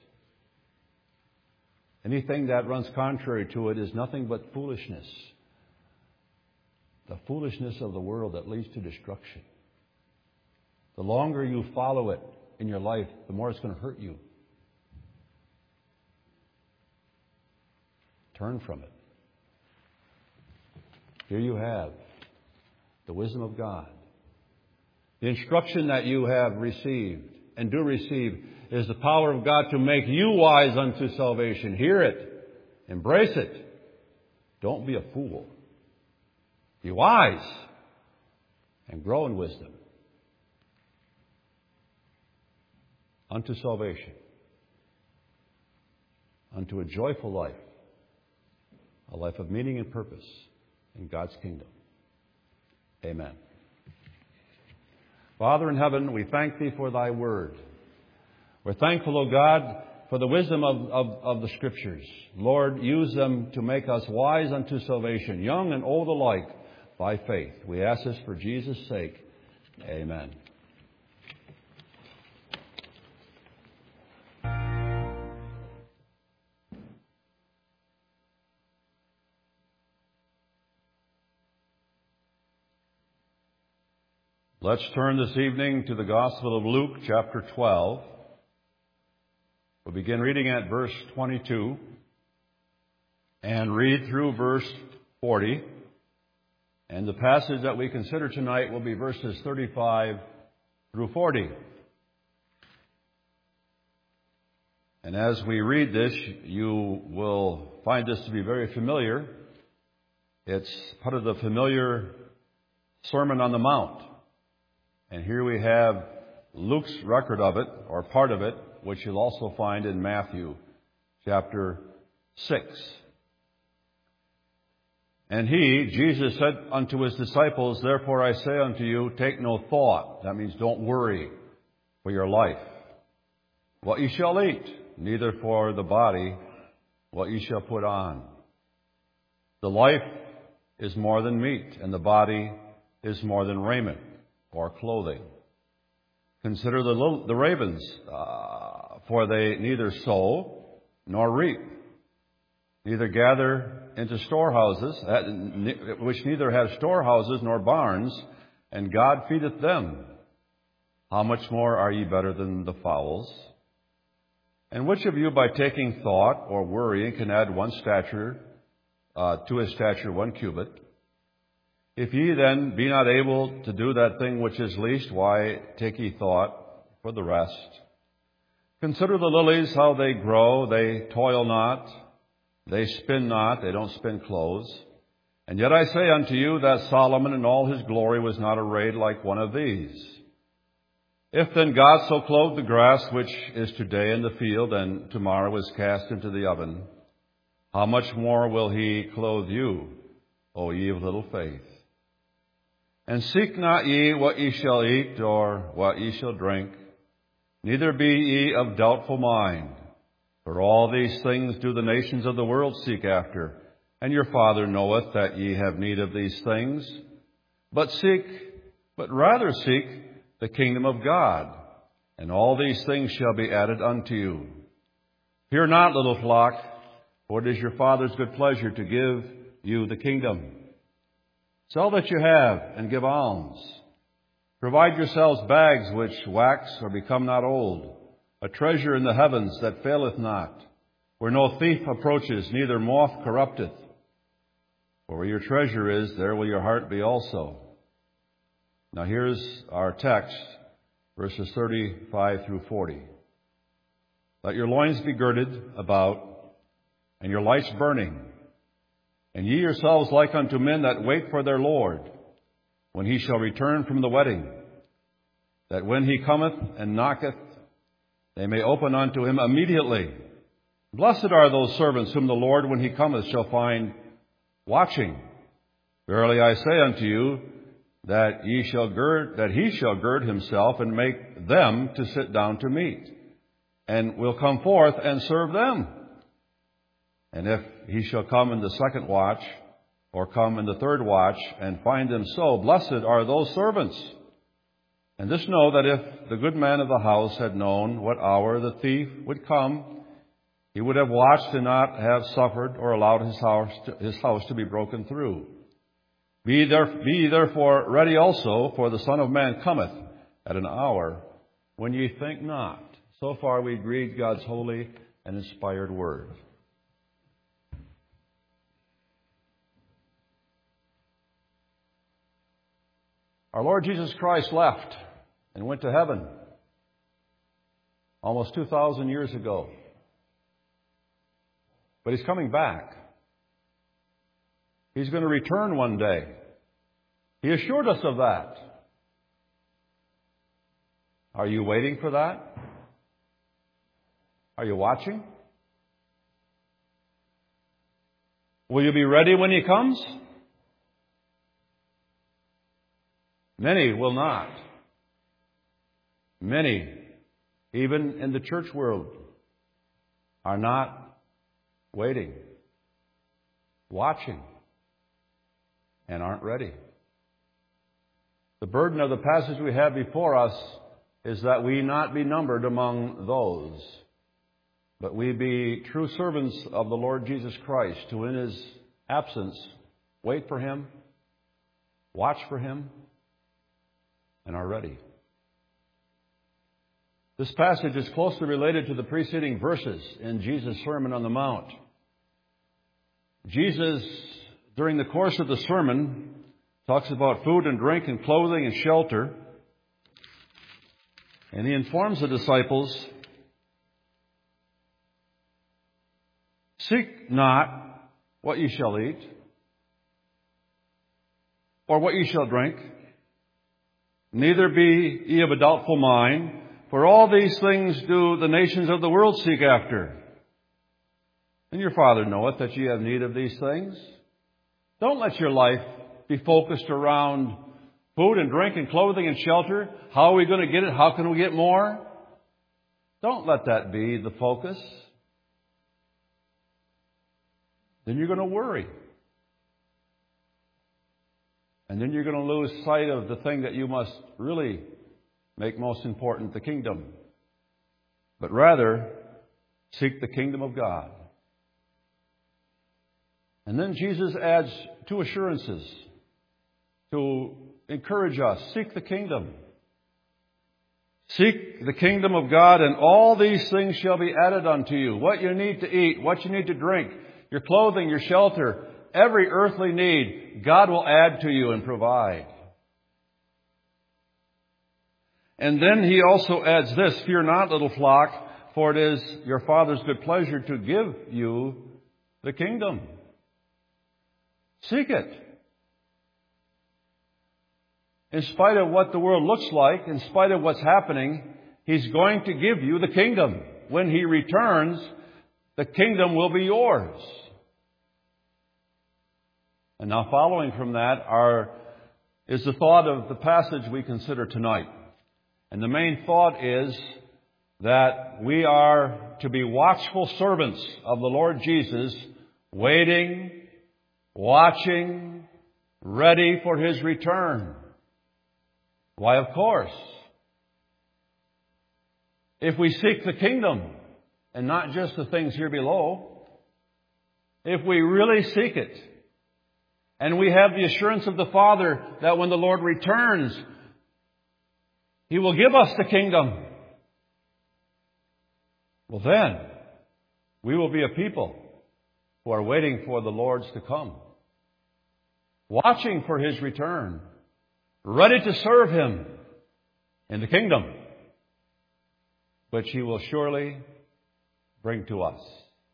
Anything that runs contrary to it is nothing but foolishness. The foolishness of the world that leads to destruction. The longer you follow it in your life, the more it's going to hurt you. Turn from it. Here you have the wisdom of God. The instruction that you have received and do receive is the power of God to make you wise unto salvation. Hear it. Embrace it. Don't be a fool. Be wise and grow in wisdom. Unto salvation, unto a joyful life, a life of meaning and purpose in God's kingdom. Amen. Father in heaven, we thank Thee for Thy word. We're thankful, O God, for the wisdom of, of, of the Scriptures. Lord, use them to make us wise unto salvation, young and old alike, by faith. We ask this for Jesus' sake. Amen. Let's turn this evening to the Gospel of Luke, chapter twelve. We'll begin reading at verse twenty-two and read through verse forty. And the passage that we consider tonight will be verses thirty-five through forty. And as we read this, you will find this to be very familiar. It's part of the familiar Sermon on the Mount. And here we have Luke's record of it, or part of it, which you'll also find in Matthew chapter six. And he, Jesus, said unto his disciples, Therefore I say unto you, take no thought. That means don't worry for your life. What ye shall eat, neither for the body what ye shall put on. The life is more than meat, and the body is more than raiment or clothing. Consider the, the ravens, uh, for they neither sow nor reap, neither gather into storehouses, which neither have storehouses nor barns, and God feedeth them. How much more are ye better than the fowls? And which of you by taking thought or worrying can add one stature uh, to his stature one cubit? If ye then be not able to do that thing which is least, why take ye thought for the rest? Consider the lilies, how they grow. They toil not, they spin not, they don't spin clothes. And yet I say unto you that Solomon in all his glory was not arrayed like one of these. If then God so clothe the grass which is today in the field and tomorrow is cast into the oven, how much more will he clothe you, O ye of little faith? And seek not ye what ye shall eat, or what ye shall drink, neither be ye of doubtful mind. For all these things do the nations of the world seek after, and your Father knoweth that ye have need of these things. But seek, but rather seek the kingdom of God, and all these things shall be added unto you. Fear not, little flock, for it is your Father's good pleasure to give you the kingdom. Sell that you have, and give alms. Provide yourselves bags which wax or become not old, a treasure in the heavens that faileth not, where no thief approaches, neither moth corrupteth. For where your treasure is, there will your heart be also. Now here's our text, verses thirty-five through forty. Let your loins be girded about, and your lights burning. And ye yourselves like unto men that wait for their Lord, when he shall return from the wedding, that when he cometh and knocketh, they may open unto him immediately. Blessed are those servants whom the Lord, when he cometh, shall find watching. Verily I say unto you, that ye shall gird, that he shall gird himself and make them to sit down to meat, and will come forth and serve them. And if he shall come in the second watch, or come in the third watch, and find them so, blessed are those servants. And this know, that if the good man of the house had known what hour the thief would come, he would have watched and not have suffered or allowed his house to, his house to be broken through. Be, there, be therefore ready also, for the Son of Man cometh at an hour when ye think not. So far we read God's holy and inspired word. Our Lord Jesus Christ left and went to heaven almost two thousand years ago. But he's coming back. He's going to return one day. He assured us of that. Are you waiting for that? Are you watching? Will you be ready when he comes? Many will not. Many, even in the church world, are not waiting, watching, and aren't ready. The burden of the passage we have before us is that we not be numbered among those, but we be true servants of the Lord Jesus Christ, who in his absence wait for him, watch for him, and are ready. This passage is closely related to the preceding verses in Jesus' Sermon on the Mount. Jesus, during the course of the sermon, talks about food and drink and clothing and shelter. And he informs the disciples, seek not what ye shall eat, or what ye shall drink, neither be ye of a doubtful mind, for all these things do the nations of the world seek after. And your Father knoweth that ye have need of these things. Don't let your life be focused around food and drink and clothing and shelter. How are we going to get it? How can we get more? Don't let that be the focus. Then you're going to worry. And then you're going to lose sight of the thing that you must really make most important, the kingdom. But rather, seek the kingdom of God. And then Jesus adds two assurances to encourage us. Seek the kingdom. Seek the kingdom of God, and all these things shall be added unto you. What you need to eat, what you need to drink, your clothing, your shelter, every earthly need, God will add to you and provide. And then he also adds this, fear not, little flock, for it is your Father's good pleasure to give you the kingdom. Seek it. In spite of what the world looks like, in spite of what's happening, he's going to give you the kingdom. When he returns, the kingdom will be yours. And now following from that are is the thought of the passage we consider tonight. And the main thought is that we are to be watchful servants of the Lord Jesus, waiting, watching, ready for His return. Why, of course. If we seek the kingdom and not just the things here below, if we really seek it, and we have the assurance of the Father that when the Lord returns, He will give us the kingdom, well then, we will be a people who are waiting for the Lord's to come, watching for His return, ready to serve Him in the kingdom, which He will surely bring to us.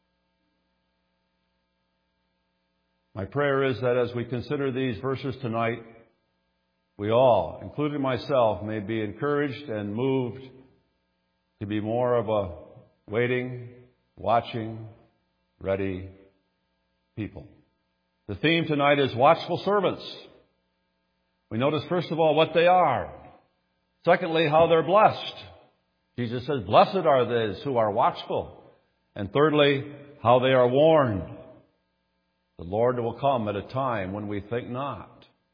My prayer is that as we consider these verses tonight, we all, including myself, may be encouraged and moved to be more of a waiting, watching, ready people. The theme tonight is watchful servants. We notice, first of all, what they are. Secondly, how they're blessed. Jesus says, blessed are those who are watchful. And thirdly, how they are warned. The Lord will come at a time when we think not.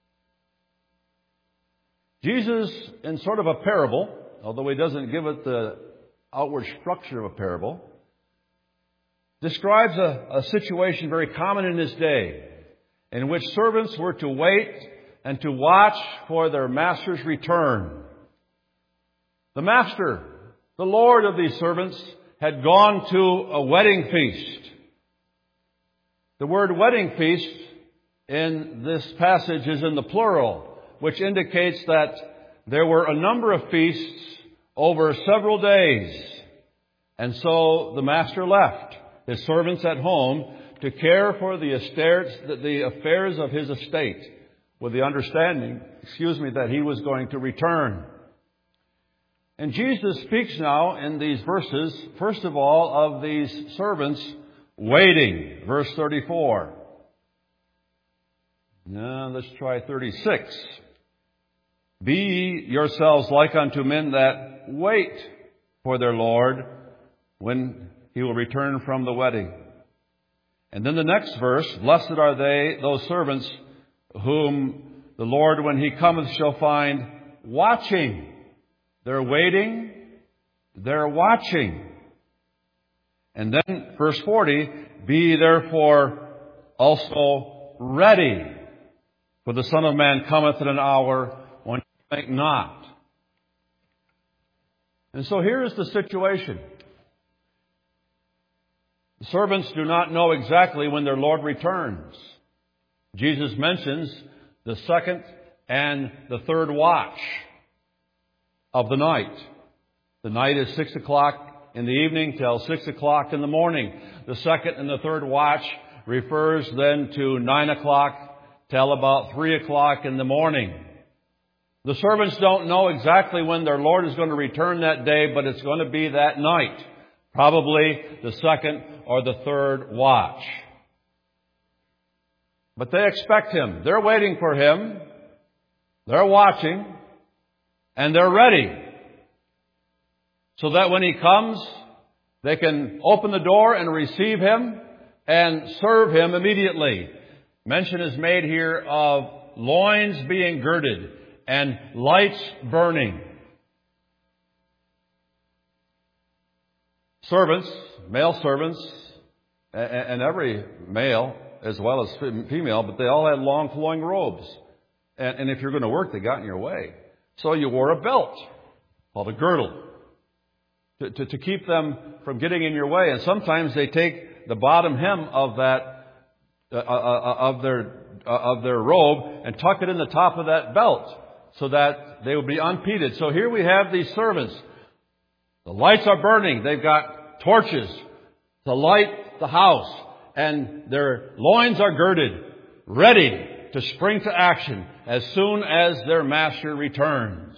Jesus, in sort of a parable, although He doesn't give it the outward structure of a parable, describes a, a situation very common in His day, in which servants were to wait and to watch for their master's return. The master, the Lord of these servants, had gone to a wedding feast. The word wedding feast in this passage is in the plural, which indicates that there were a number of feasts over several days. And so the master left his servants at home to care for the estates, the affairs of his estate, with the understanding, excuse me, that he was going to return. And Jesus speaks now in these verses, first of all, of these servants waiting. Verse thirty-four. Now let's try thirty-six. Be ye yourselves like unto men that wait for their Lord when He will return from the wedding. And then the next verse, blessed are they, those servants, whom the Lord, when He cometh, shall find watching. They're waiting, they're watching. And then, verse forty, be therefore also ready, for the Son of Man cometh at an hour when you think not. And so here is the situation. The servants do not know exactly when their Lord returns. Jesus mentions the second and the third watch of the night. The night is six o'clock in the evening till six o'clock in the morning. The second and the third watch refers then to nine o'clock till about three o'clock in the morning. The servants don't know exactly when their Lord is going to return that day, but it's going to be that night. Probably the second or the third watch. But they expect Him. They're waiting for Him. They're watching. And they're ready. So that when He comes, they can open the door and receive Him and serve Him immediately. Mention is made here of loins being girded and lights burning. Servants, male servants, and every male as well as female, but they all had long flowing robes. And if you're going to work, they got in your way. So you wore a belt called a girdle to, to, to keep them from getting in your way. And sometimes they take the bottom hem of that uh, uh, of their uh, of their robe and tuck it in the top of that belt so that they would be unimpeded. So here we have these servants. The lights are burning. They've got torches to light the house, and their loins are girded, ready to spring to action as soon as their master returns.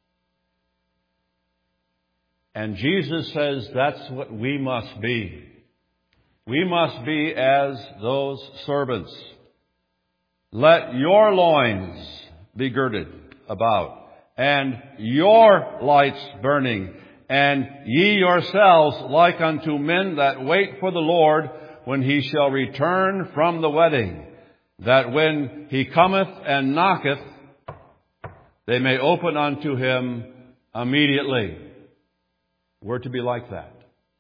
And Jesus says that's what we must be. We must be as those servants. Let your loins be girded about, and your lights burning, and ye yourselves like unto men that wait for the Lord when he shall return from the wedding, that when he cometh and knocketh, they may open unto him immediately. We're to be like that.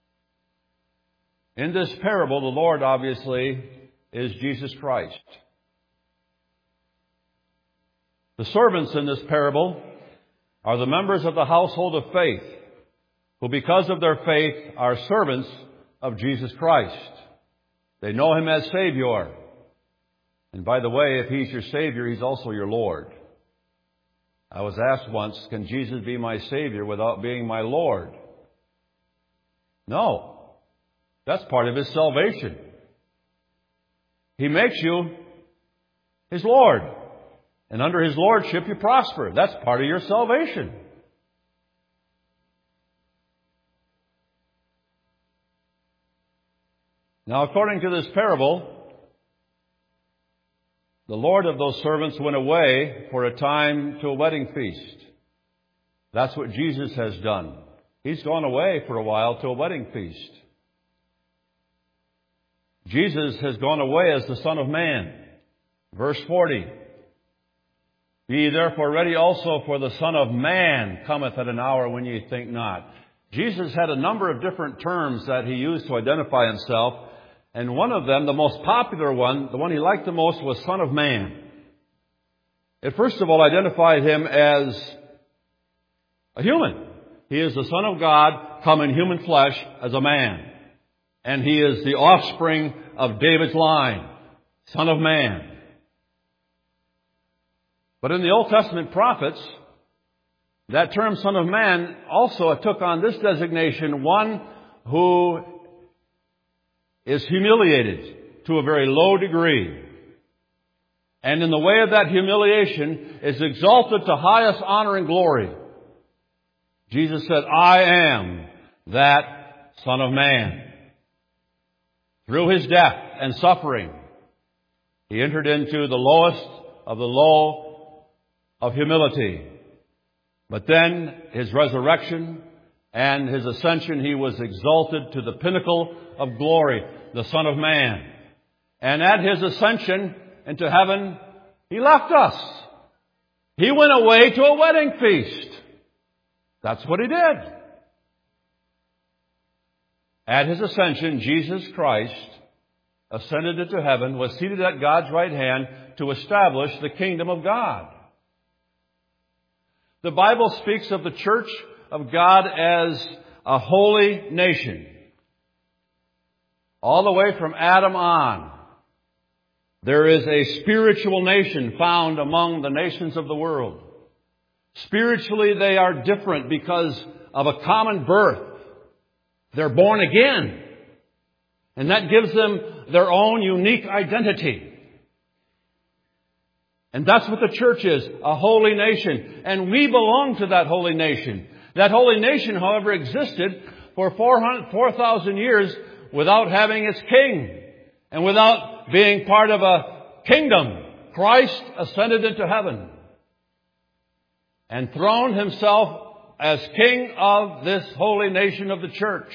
In this parable, the Lord obviously is Jesus Christ. The servants in this parable are the members of the household of faith, who because of their faith are servants of Jesus Christ. They know him as Savior. And by the way, if he's your Savior, he's also your Lord. I was asked once, can Jesus be my Savior without being my Lord? No. That's part of his salvation. He makes you his Lord. And under his lordship you prosper. That's part of your salvation. Now, according to this parable, the Lord of those servants went away for a time to a wedding feast. That's what Jesus has done. He's gone away for a while to a wedding feast. Jesus has gone away as the Son of Man. Verse forty. Be ye therefore ready also, for the Son of Man cometh at an hour when ye think not. Jesus had a number of different terms that he used to identify himself. And one of them, the most popular one, the one he liked the most, was Son of Man. It first of all identified him as a human. He is the Son of God, come in human flesh as a man. And he is the offspring of David's line, Son of Man. But in the Old Testament prophets, that term Son of Man also took on this designation, one who is humiliated to a very low degree. And in the way of that humiliation is exalted to highest honor and glory. Jesus said, I am that Son of Man. Through his death and suffering, he entered into the lowest of the low of humility. But then his resurrection and his ascension, he was exalted to the pinnacle of glory, the Son of Man. And at his ascension into heaven, he left us. He went away to a wedding feast. That's what he did. At his ascension, Jesus Christ ascended into heaven, was seated at God's right hand to establish the kingdom of God. The Bible speaks of the church of God as a holy nation. All the way from Adam on, there is a spiritual nation found among the nations of the world. Spiritually, they are different because of a common birth. They're born again. And that gives them their own unique identity. And that's what the church is, a holy nation. And we belong to that holy nation. That holy nation, however, existed for four thousand years without having its king and without being part of a kingdom. Christ ascended into heaven and throned himself as king of this holy nation of the church.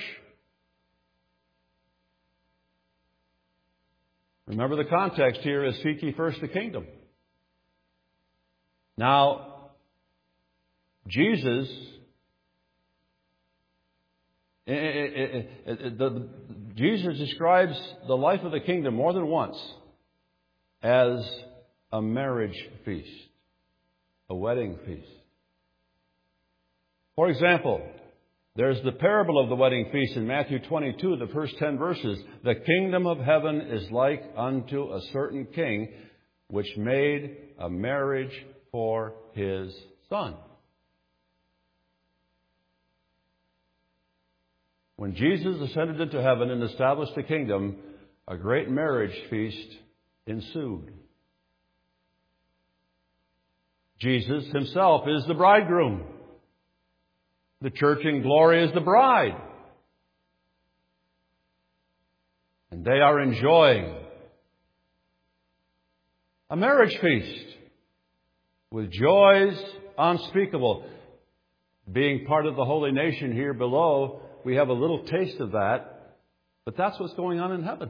Remember, the context here is seek ye first the kingdom. Now, Jesus, it, it, it, it, the, Jesus describes the life of the kingdom more than once as a marriage feast, a wedding feast. For example, there's the parable of the wedding feast in Matthew twenty-two, the first ten verses. The kingdom of heaven is like unto a certain king, which made a marriage for his son. When Jesus ascended into heaven and established the kingdom, a great marriage feast ensued. Jesus himself is the bridegroom. The church in glory is the bride. And they are enjoying a marriage feast. with joys unspeakable. Being part of the holy nation here below, we have a little taste of that, but that's what's going on in heaven.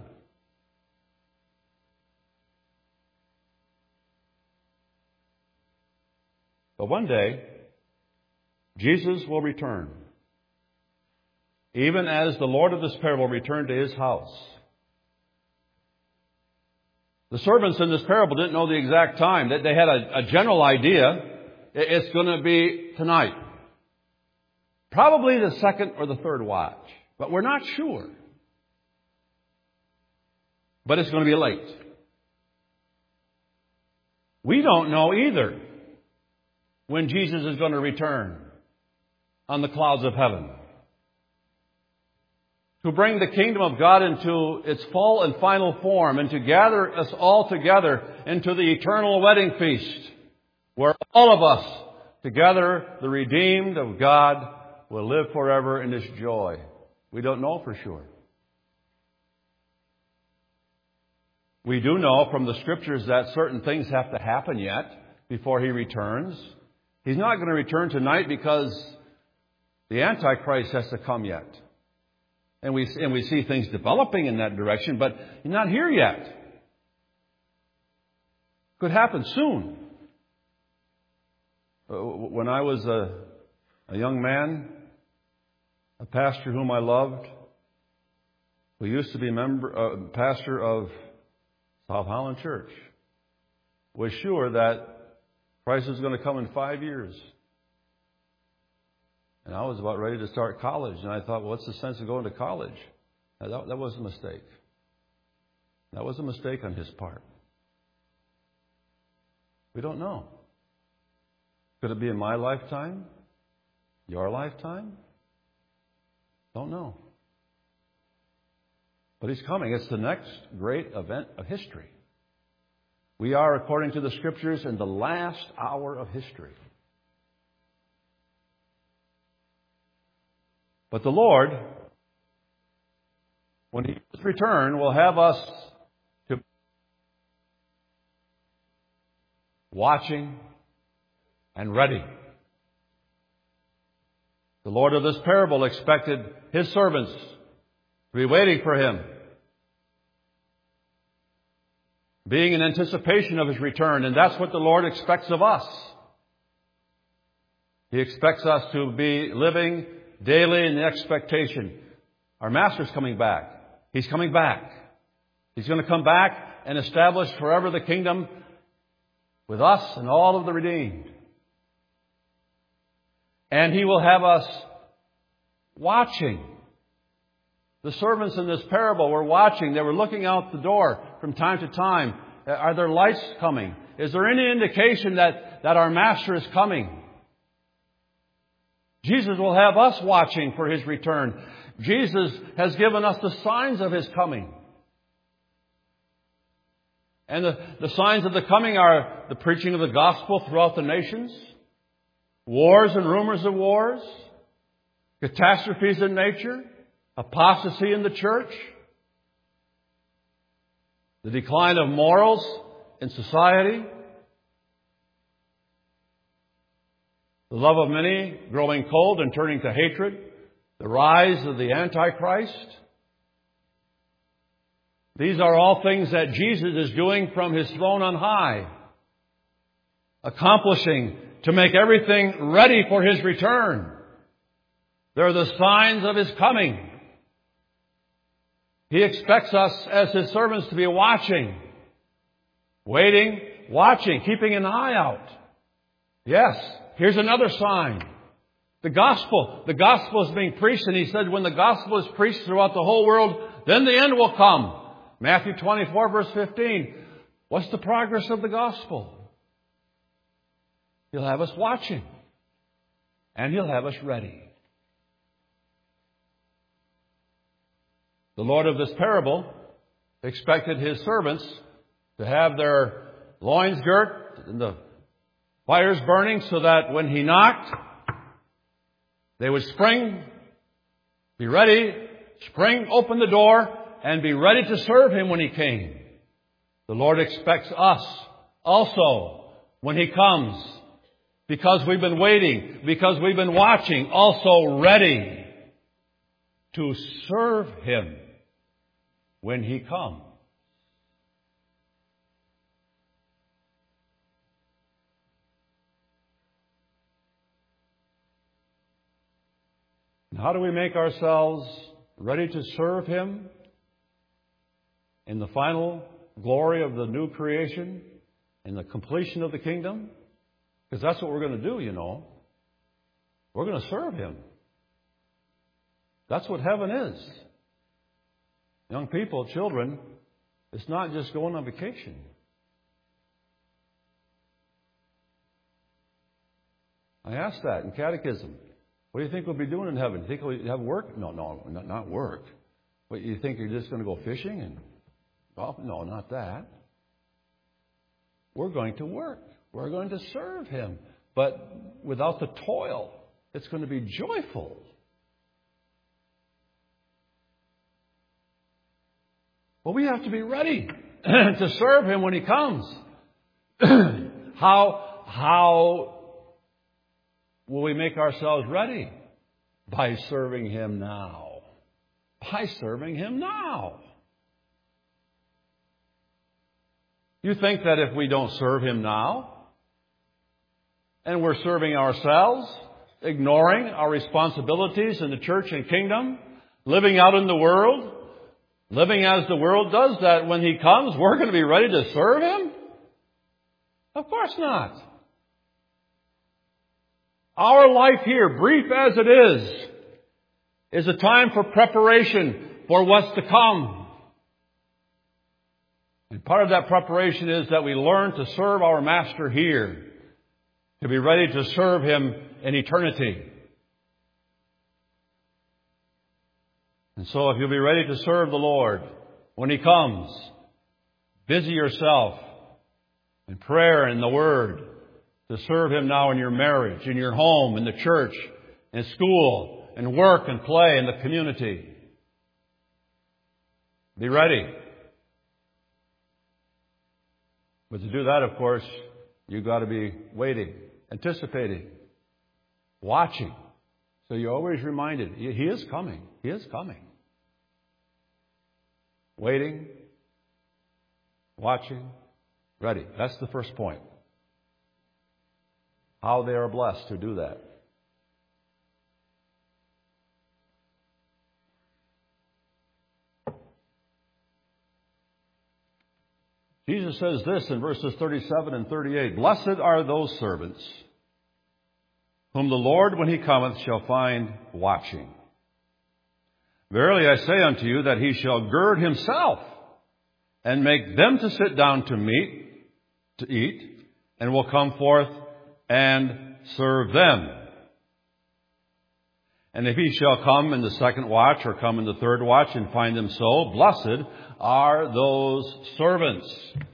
But one day, Jesus will return, even as the Lord of this parable returned to his house. The servants in this parable didn't know the exact time. They had a, a general idea. It's going to be tonight. Probably the second or the third watch. But we're not sure. But it's going to be late. We don't know either when Jesus is going to return on the clouds of heaven to bring the kingdom of God into its full and final form and to gather us all together into the eternal wedding feast where all of us together, the redeemed of God, will live forever in this joy. We don't know for sure. We do know from the Scriptures that certain things have to happen yet before He returns. He's not going to return tonight because the Antichrist has to come yet. And we, and we see things developing in that direction, but He's not here yet. Could happen soon. When I was a, a young man, a pastor whom I loved, who used to be member, uh, pastor of South Holland Church, was sure that Christ was going to come in five years. And I was about ready to start college. And I thought, well, what's the sense of going to college? Now, that, that was a mistake. That was a mistake on his part. We don't know. Could it be in my lifetime? Your lifetime? Don't know. But He's coming. It's the next great event of history. We are, according to the Scriptures, in the last hour of history. But the Lord, when He returns, will have us to watching and ready. The Lord of this parable expected His servants to be waiting for Him, being in anticipation of His return. And that's what the Lord expects of us. He expects us to be living daily in the expectation. Our Master's coming back. He's coming back. He's going to come back and establish forever the kingdom with us and all of the redeemed. And He will have us watching. The servants in this parable were watching. They were looking out the door from time to time. Are there lights coming? Is there any indication that, that our Master is coming? Jesus will have us watching for His return. Jesus has given us the signs of His coming. And the, the signs of the coming are the preaching of the gospel throughout the nations, wars and rumors of wars, catastrophes in nature, apostasy in the church, the decline of morals in society, the love of many growing cold and turning to hatred, the rise of the Antichrist. These are all things that Jesus is doing from His throne on high, accomplishing to make everything ready for His return. They're the signs of His coming. He expects us as His servants to be watching, waiting, watching, keeping an eye out. Yes, here's another sign. The gospel. The gospel is being preached, and He said when the gospel is preached throughout the whole world, then the end will come. Matthew twenty-four, verse fifteen. What's the progress of the gospel? He'll have us watching, and He'll have us ready. The Lord of this parable expected His servants to have their loins girt and the fires burning so that when He knocked, they would spring, be ready, spring open the door, and be ready to serve Him when He came. The Lord expects us also when He comes, because we've been waiting, because we've been watching, also ready to serve Him when He comes. How do we make ourselves ready to serve Him in the final glory of the new creation, in the completion of the kingdom? Because that's what we're going to do, you know. We're going to serve Him. That's what heaven is. Young people, children, it's not just going on vacation. I asked that in catechism. What do you think we'll be doing in heaven? You think we'll have work? No, no, not, not work. What, you think you're just going to go fishing and golf? No, not that. We're going to work. We're going to serve Him. But without the toil, it's going to be joyful. Well, we have to be ready to serve Him when He comes. how, how will we make ourselves ready? By serving Him now. By serving Him now. You think that if we don't serve Him now, and we're serving ourselves, ignoring our responsibilities in the church and kingdom, living out in the world, living as the world does, that when He comes, we're going to be ready to serve Him? Of course not. Our life here, brief as it is, is a time for preparation for what's to come. And part of that preparation is that we learn to serve our Master here, to be ready to serve Him in eternity. And so if you'll be ready to serve the Lord when He comes, busy yourself in prayer and the Word to serve Him now in your marriage, in your home, in the church, in school, in work and play, in the community. Be ready. But to do that, of course, you've got to be waiting, anticipating, watching. So you're always reminded, He is coming. He is coming. Waiting, watching, ready. That's the first point. How they are blessed who do that. Jesus says this in verses thirty-seven and thirty-eight. Blessed are those servants whom the Lord, when He cometh, shall find watching. Verily I say unto you that He shall gird Himself and make them to sit down to meat, to eat, and will come forth and serve them. And if He shall come in the second watch or come in the third watch and find them so, blessed are those servants.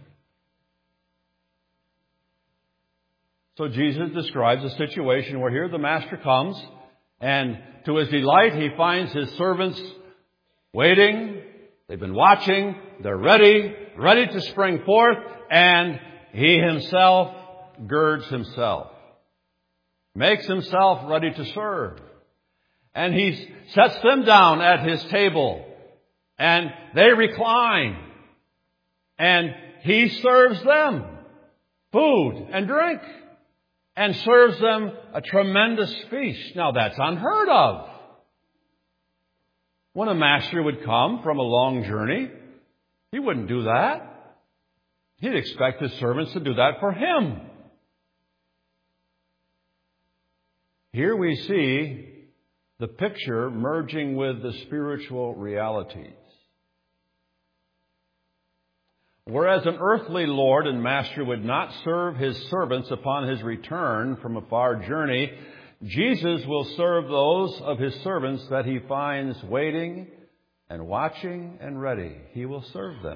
So Jesus describes a situation where here the Master comes, and to His delight He finds His servants waiting. They've been watching. They're ready, ready to spring forth, and He Himself girds Himself, makes Himself ready to serve. And He sets them down at His table, and they recline, and He serves them food and drink, and serves them a tremendous feast. Now that's unheard of. When a master would come from a long journey, he wouldn't do that. He'd expect his servants to do that for him. Here we see the picture merging with the spiritual realities. Whereas an earthly lord and master would not serve his servants upon his return from a far journey, Jesus will serve those of His servants that He finds waiting and watching and ready. He will serve them.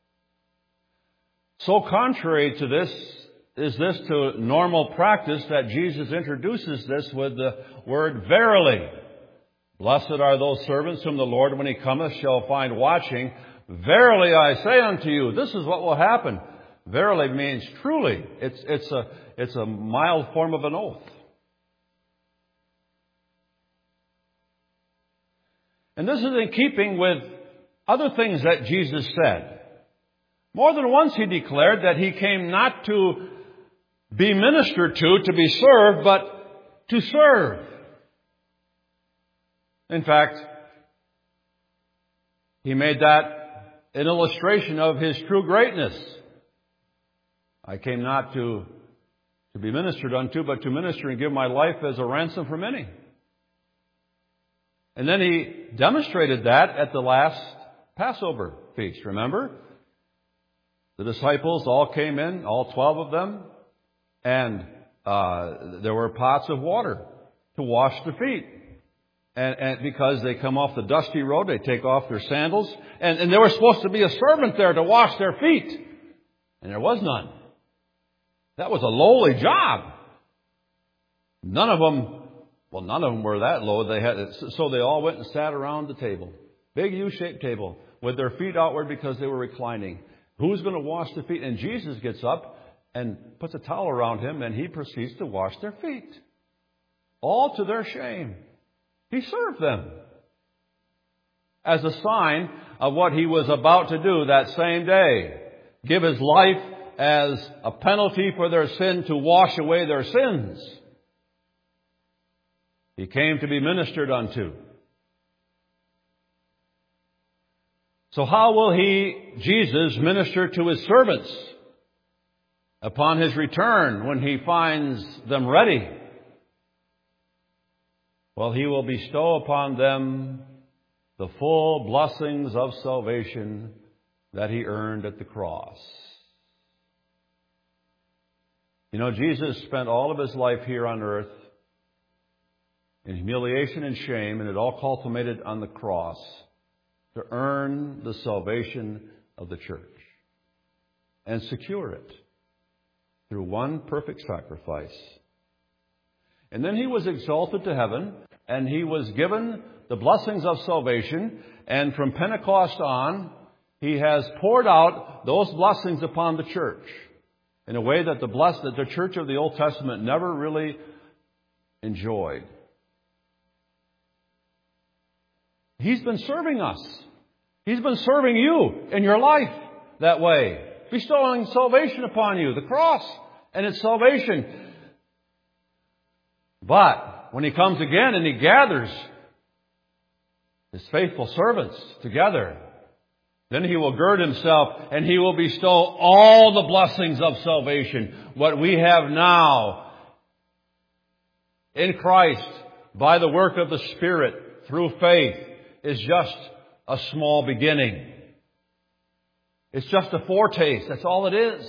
So contrary to this is this to normal practice that Jesus introduces this with the word verily. Blessed are those servants whom the Lord, when He cometh, shall find watching. Verily I say unto you, this is what will happen. verily means truly. It's, it's, a, it's a mild form of an oath. And this is in keeping with other things that Jesus said. More than once he declared that he came not to be ministered to, to be served, but to serve. In fact, he made that an illustration of his true greatness. I came not to, to be ministered unto, but to minister and give my life as a ransom for many. And then he demonstrated that at the last Passover feast. Remember? The disciples all came in, all twelve of them, and uh, there were pots of water to wash their feet. And, and because they come off the dusty road, they take off their sandals. And, and there was supposed to be a servant there to wash their feet. And there was none. That was a lowly job. None of them, well, none of them were that low. They had, so they all went and sat around the table. Big U-shaped table with their feet outward because they were reclining. Who's going to wash the feet? And Jesus gets up and puts a towel around him and he proceeds to wash their feet. All to their shame. He served them as a sign of what he was about to do that same day. Give his life as a penalty for their sin to wash away their sins. He came to be ministered unto. So how will he, Jesus, minister to his servants upon his return when he finds them ready? Well, he will bestow upon them the full blessings of salvation that he earned at the cross. You know, Jesus spent all of his life here on earth in humiliation and shame, and it all culminated on the cross to earn the salvation of the church and secure it through one perfect sacrifice. And then he was exalted to heaven, and he was given the blessings of salvation. And from Pentecost on, he has poured out those blessings upon the church in a way that the bless that the church of the Old Testament never really enjoyed. He's been serving us. He's been serving you in your life that way, bestowing salvation upon you, the cross and its salvation. But when he comes again and he gathers his faithful servants together, then he will gird himself and he will bestow all the blessings of salvation. What we have now in Christ by the work of the Spirit through faith is just a small beginning. It's just a foretaste. That's all it is.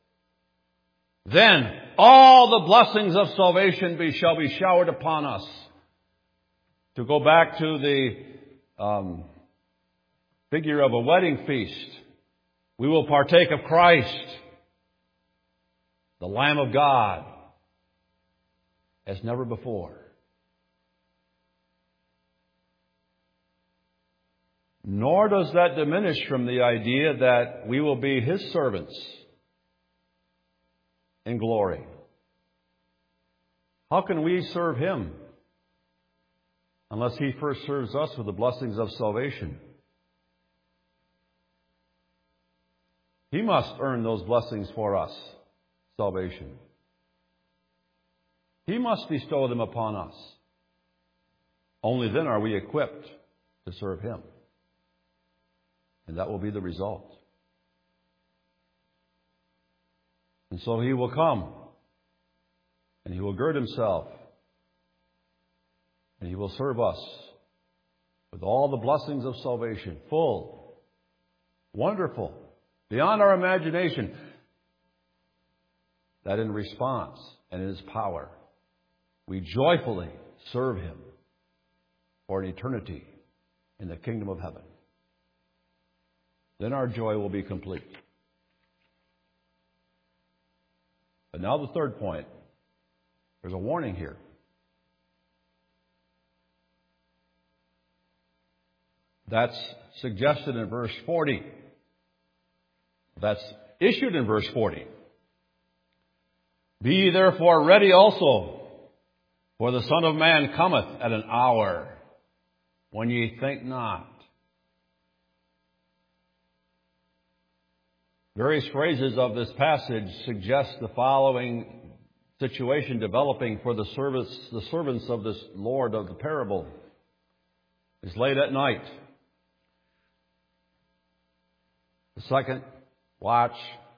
Then all the blessings of salvation be, shall be showered upon us. To go back to the um, figure of a wedding feast, we will partake of Christ, the Lamb of God, as never before. Nor does that diminish from the idea that we will be his servants in glory. How can we serve him unless he first serves us with the blessings of salvation? He must earn those blessings for us, salvation. He must bestow them upon us. Only then are we equipped to serve him. And that will be the result. And so he will come, and he will gird himself, and he will serve us with all the blessings of salvation, full, wonderful, beyond our imagination, that in response and in his power, we joyfully serve him for an eternity in the kingdom of heaven. Then our joy will be complete. But now the third point. There's a warning here. That's suggested in verse forty. That's issued in verse forty. Be ye therefore ready also, for the Son of Man cometh at an hour when ye think not. Various phrases of this passage suggest the following situation developing for the service, the servants of this Lord of the parable. It's late at night. The second watch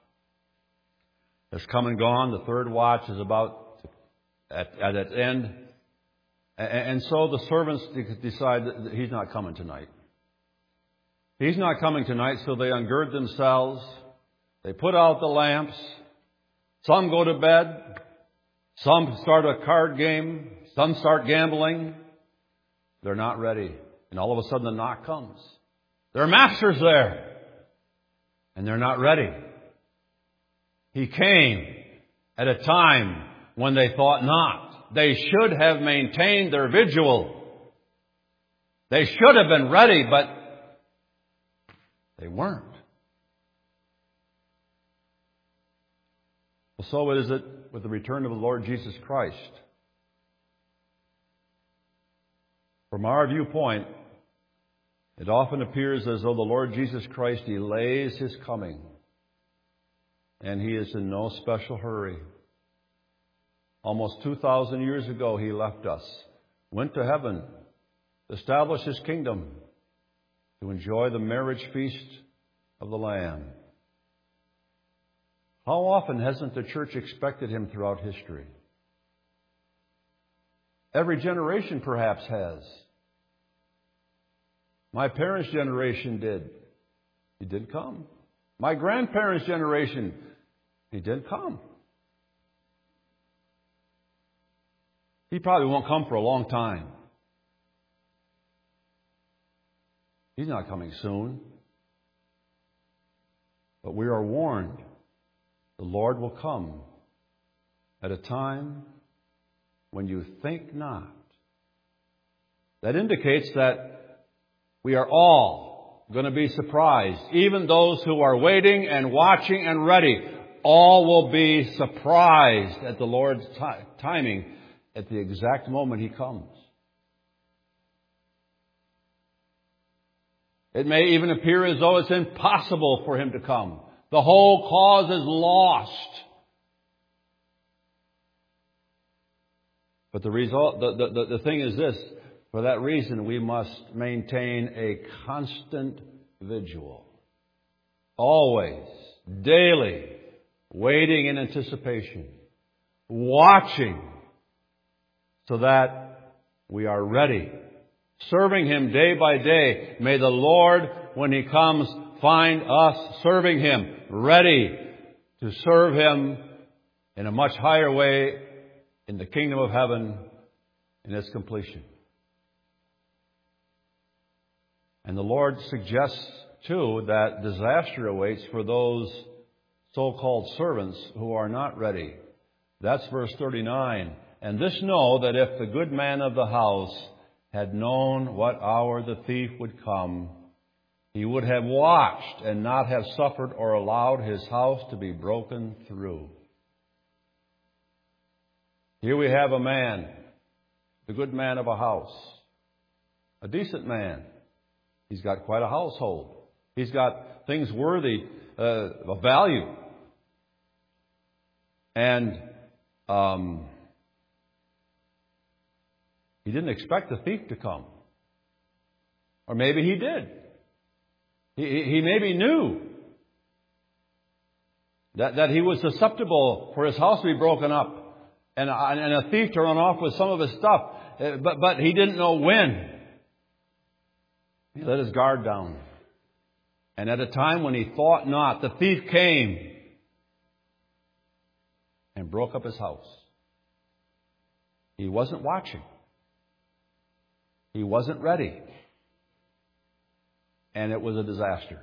has come and gone. The third watch is about at, at its end. And, and so the servants decide that he's not coming tonight. He's not coming tonight, so they ungird themselves. They put out the lamps. Some go to bed. Some start a card game. Some start gambling. They're not ready. And all of a sudden the knock comes. Their master's there. And they're not ready. He came at a time when they thought not. They should have maintained their vigil. They should have been ready, but they weren't. Well, so is it with the return of the Lord Jesus Christ. From our viewpoint, it often appears as though the Lord Jesus Christ delays His coming, and He is in no special hurry. Almost two thousand years ago, He left us, went to heaven, established His kingdom to enjoy the marriage feast of the Lamb. How often hasn't the church expected Him throughout history? Every generation perhaps has. My parents' generation did. He did come. My grandparents' generation, He did come. He probably won't come for a long time. He's not coming soon. But we are warned. The Lord will come at a time when you think not. That indicates that we are all going to be surprised. Even those who are waiting and watching and ready, all will be surprised at the Lord's t- timing at the exact moment He comes. It may even appear as though it's impossible for Him to come. The whole cause is lost. But the result, the, the, the thing is this. For that reason, we must maintain a constant vigil. Always, daily, waiting in anticipation. Watching so that we are ready. Serving Him day by day. May the Lord, when He comes, find us serving Him, ready to serve Him in a much higher way in the kingdom of heaven in its completion. And the Lord suggests, too, that disaster awaits for those so-called servants who are not ready. That's verse thirty-nine. And this know, that if the good man of the house had known what hour the thief would come, he would have watched and not have suffered or allowed his house to be broken through. Here we have a man, the good man of a house, a decent man. He's got quite a household. He's got things worthy uh, of value. And um, he didn't expect the thief to come. Or maybe he did. He, he maybe knew that, that he was susceptible for his house to be broken up and, and a thief to run off with some of his stuff. But, but he didn't know when. He let his guard down. And at a time when he thought not, the thief came and broke up his house. He wasn't watching. He wasn't ready. And it was a disaster.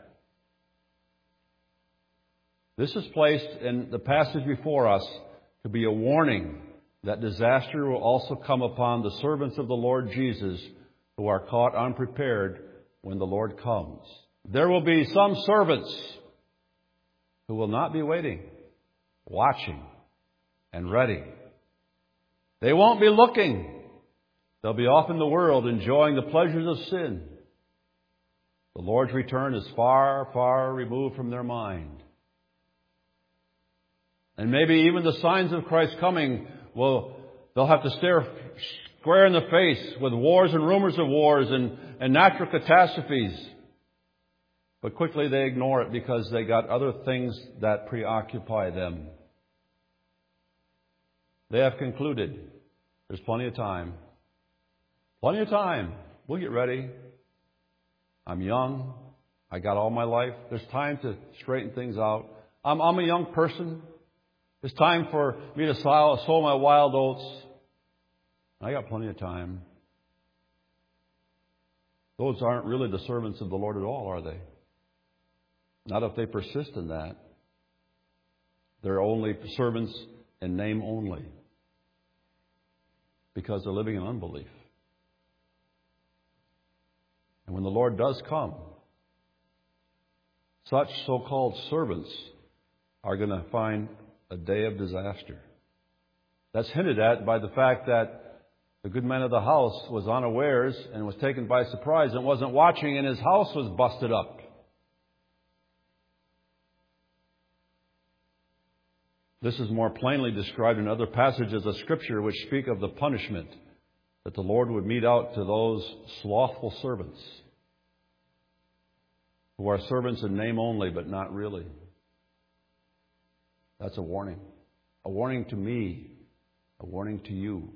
This is placed in the passage before us to be a warning that disaster will also come upon the servants of the Lord Jesus who are caught unprepared when the Lord comes. There will be some servants who will not be waiting, watching, and ready. They won't be looking. They'll be off in the world enjoying the pleasures of sin. The Lord's return is far, far removed from their mind. And maybe even the signs of Christ's coming will, they'll have to stare square in the face with wars and rumors of wars and, and natural catastrophes. But quickly they ignore it because they got other things that preoccupy them. They have concluded there's plenty of time. Plenty of time. We'll get ready. I'm young. I got all my life. There's time to straighten things out. I'm, I'm a young person. It's time for me to sow, sow my wild oats. I got plenty of time. Those aren't really the servants of the Lord at all, are they? Not if they persist in that. They're only servants in name only, because they're living in unbelief. And when the Lord does come, such so-called servants are going to find a day of disaster. That's hinted at by the fact that the good man of the house was unawares and was taken by surprise and wasn't watching, and his house was busted up. This is more plainly described in other passages of Scripture which speak of the punishment that the Lord would mete out to those slothful servants who are servants in name only, but not really. That's a warning. A warning to me. A warning to you.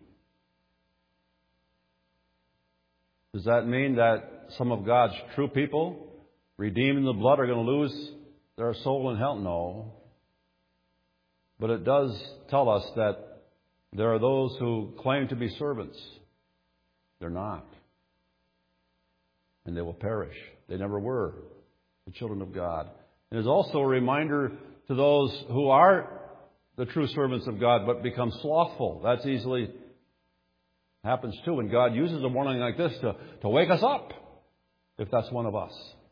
Does that mean that some of God's true people, redeemed in the blood, are going to lose their soul in hell? No. But it does tell us that there are those who claim to be servants. They're not. And they will perish. They never were the children of God. It is also a reminder to those who are the true servants of God but become slothful. That's easily happens too. And God uses a warning like this to, to wake us up, if that's one of us.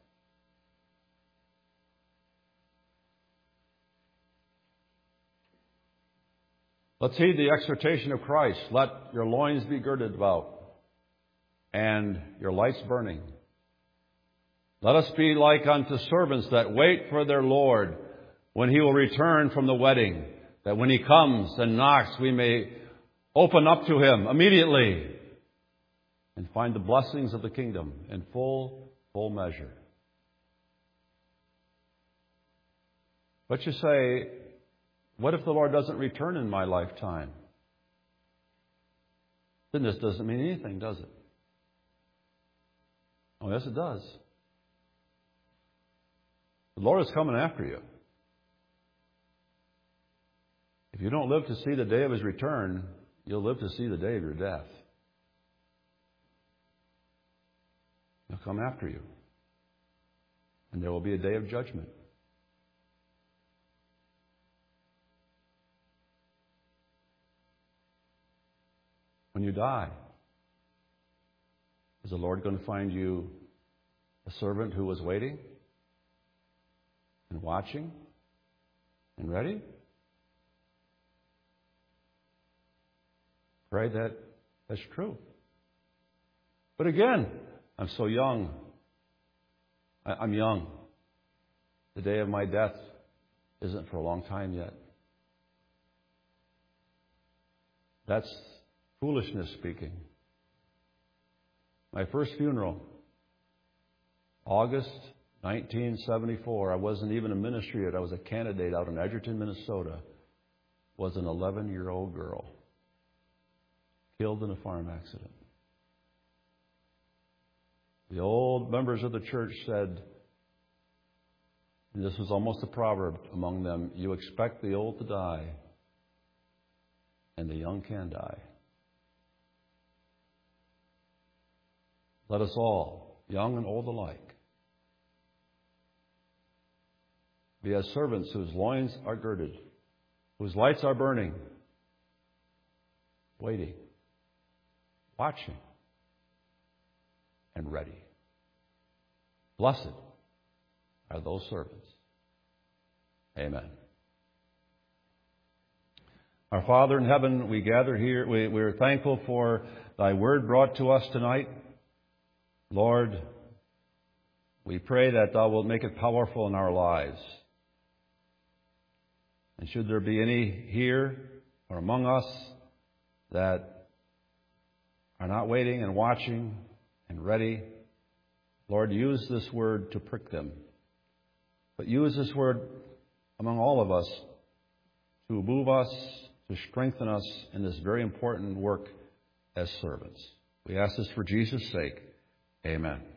Let's heed the exhortation of Christ. Let your loins be girded about and your lights burning. Let us be like unto servants that wait for their Lord when He will return from the wedding, that when He comes and knocks, we may open up to Him immediately and find the blessings of the kingdom in full, full measure. But you say, what if the Lord doesn't return in my lifetime? Then this doesn't mean anything, does it? Oh, yes, it does. The Lord is coming after you. If you don't live to see the day of His return, you'll live to see the day of your death. He'll come after you. And there will be a day of judgment. When you die, is the Lord going to find you a servant who was waiting and watching and ready? Pray that that's true. But again, I'm so young. I, I'm young. The day of my death isn't for a long time yet. That's foolishness speaking. My first funeral, August nineteen seventy-four, I wasn't even a ministry yet. I was a candidate out in Edgerton, Minnesota, was an eleven-year-old girl killed in a farm accident. The old members of the church said, and this was almost a proverb among them, you expect the old to die, and the young can die. Let us all, young and old alike, be as servants whose loins are girded, whose lights are burning, waiting, watching, and ready. Blessed are those servants. Amen. Our Father in heaven, we gather here. We, we are thankful for Thy word brought to us tonight. Lord, we pray that Thou wilt make it powerful in our lives. And should there be any here or among us that are not waiting and watching and ready, Lord, use this word to prick them. But use this word among all of us to move us, to strengthen us in this very important work as servants. We ask this for Jesus' sake. Amen.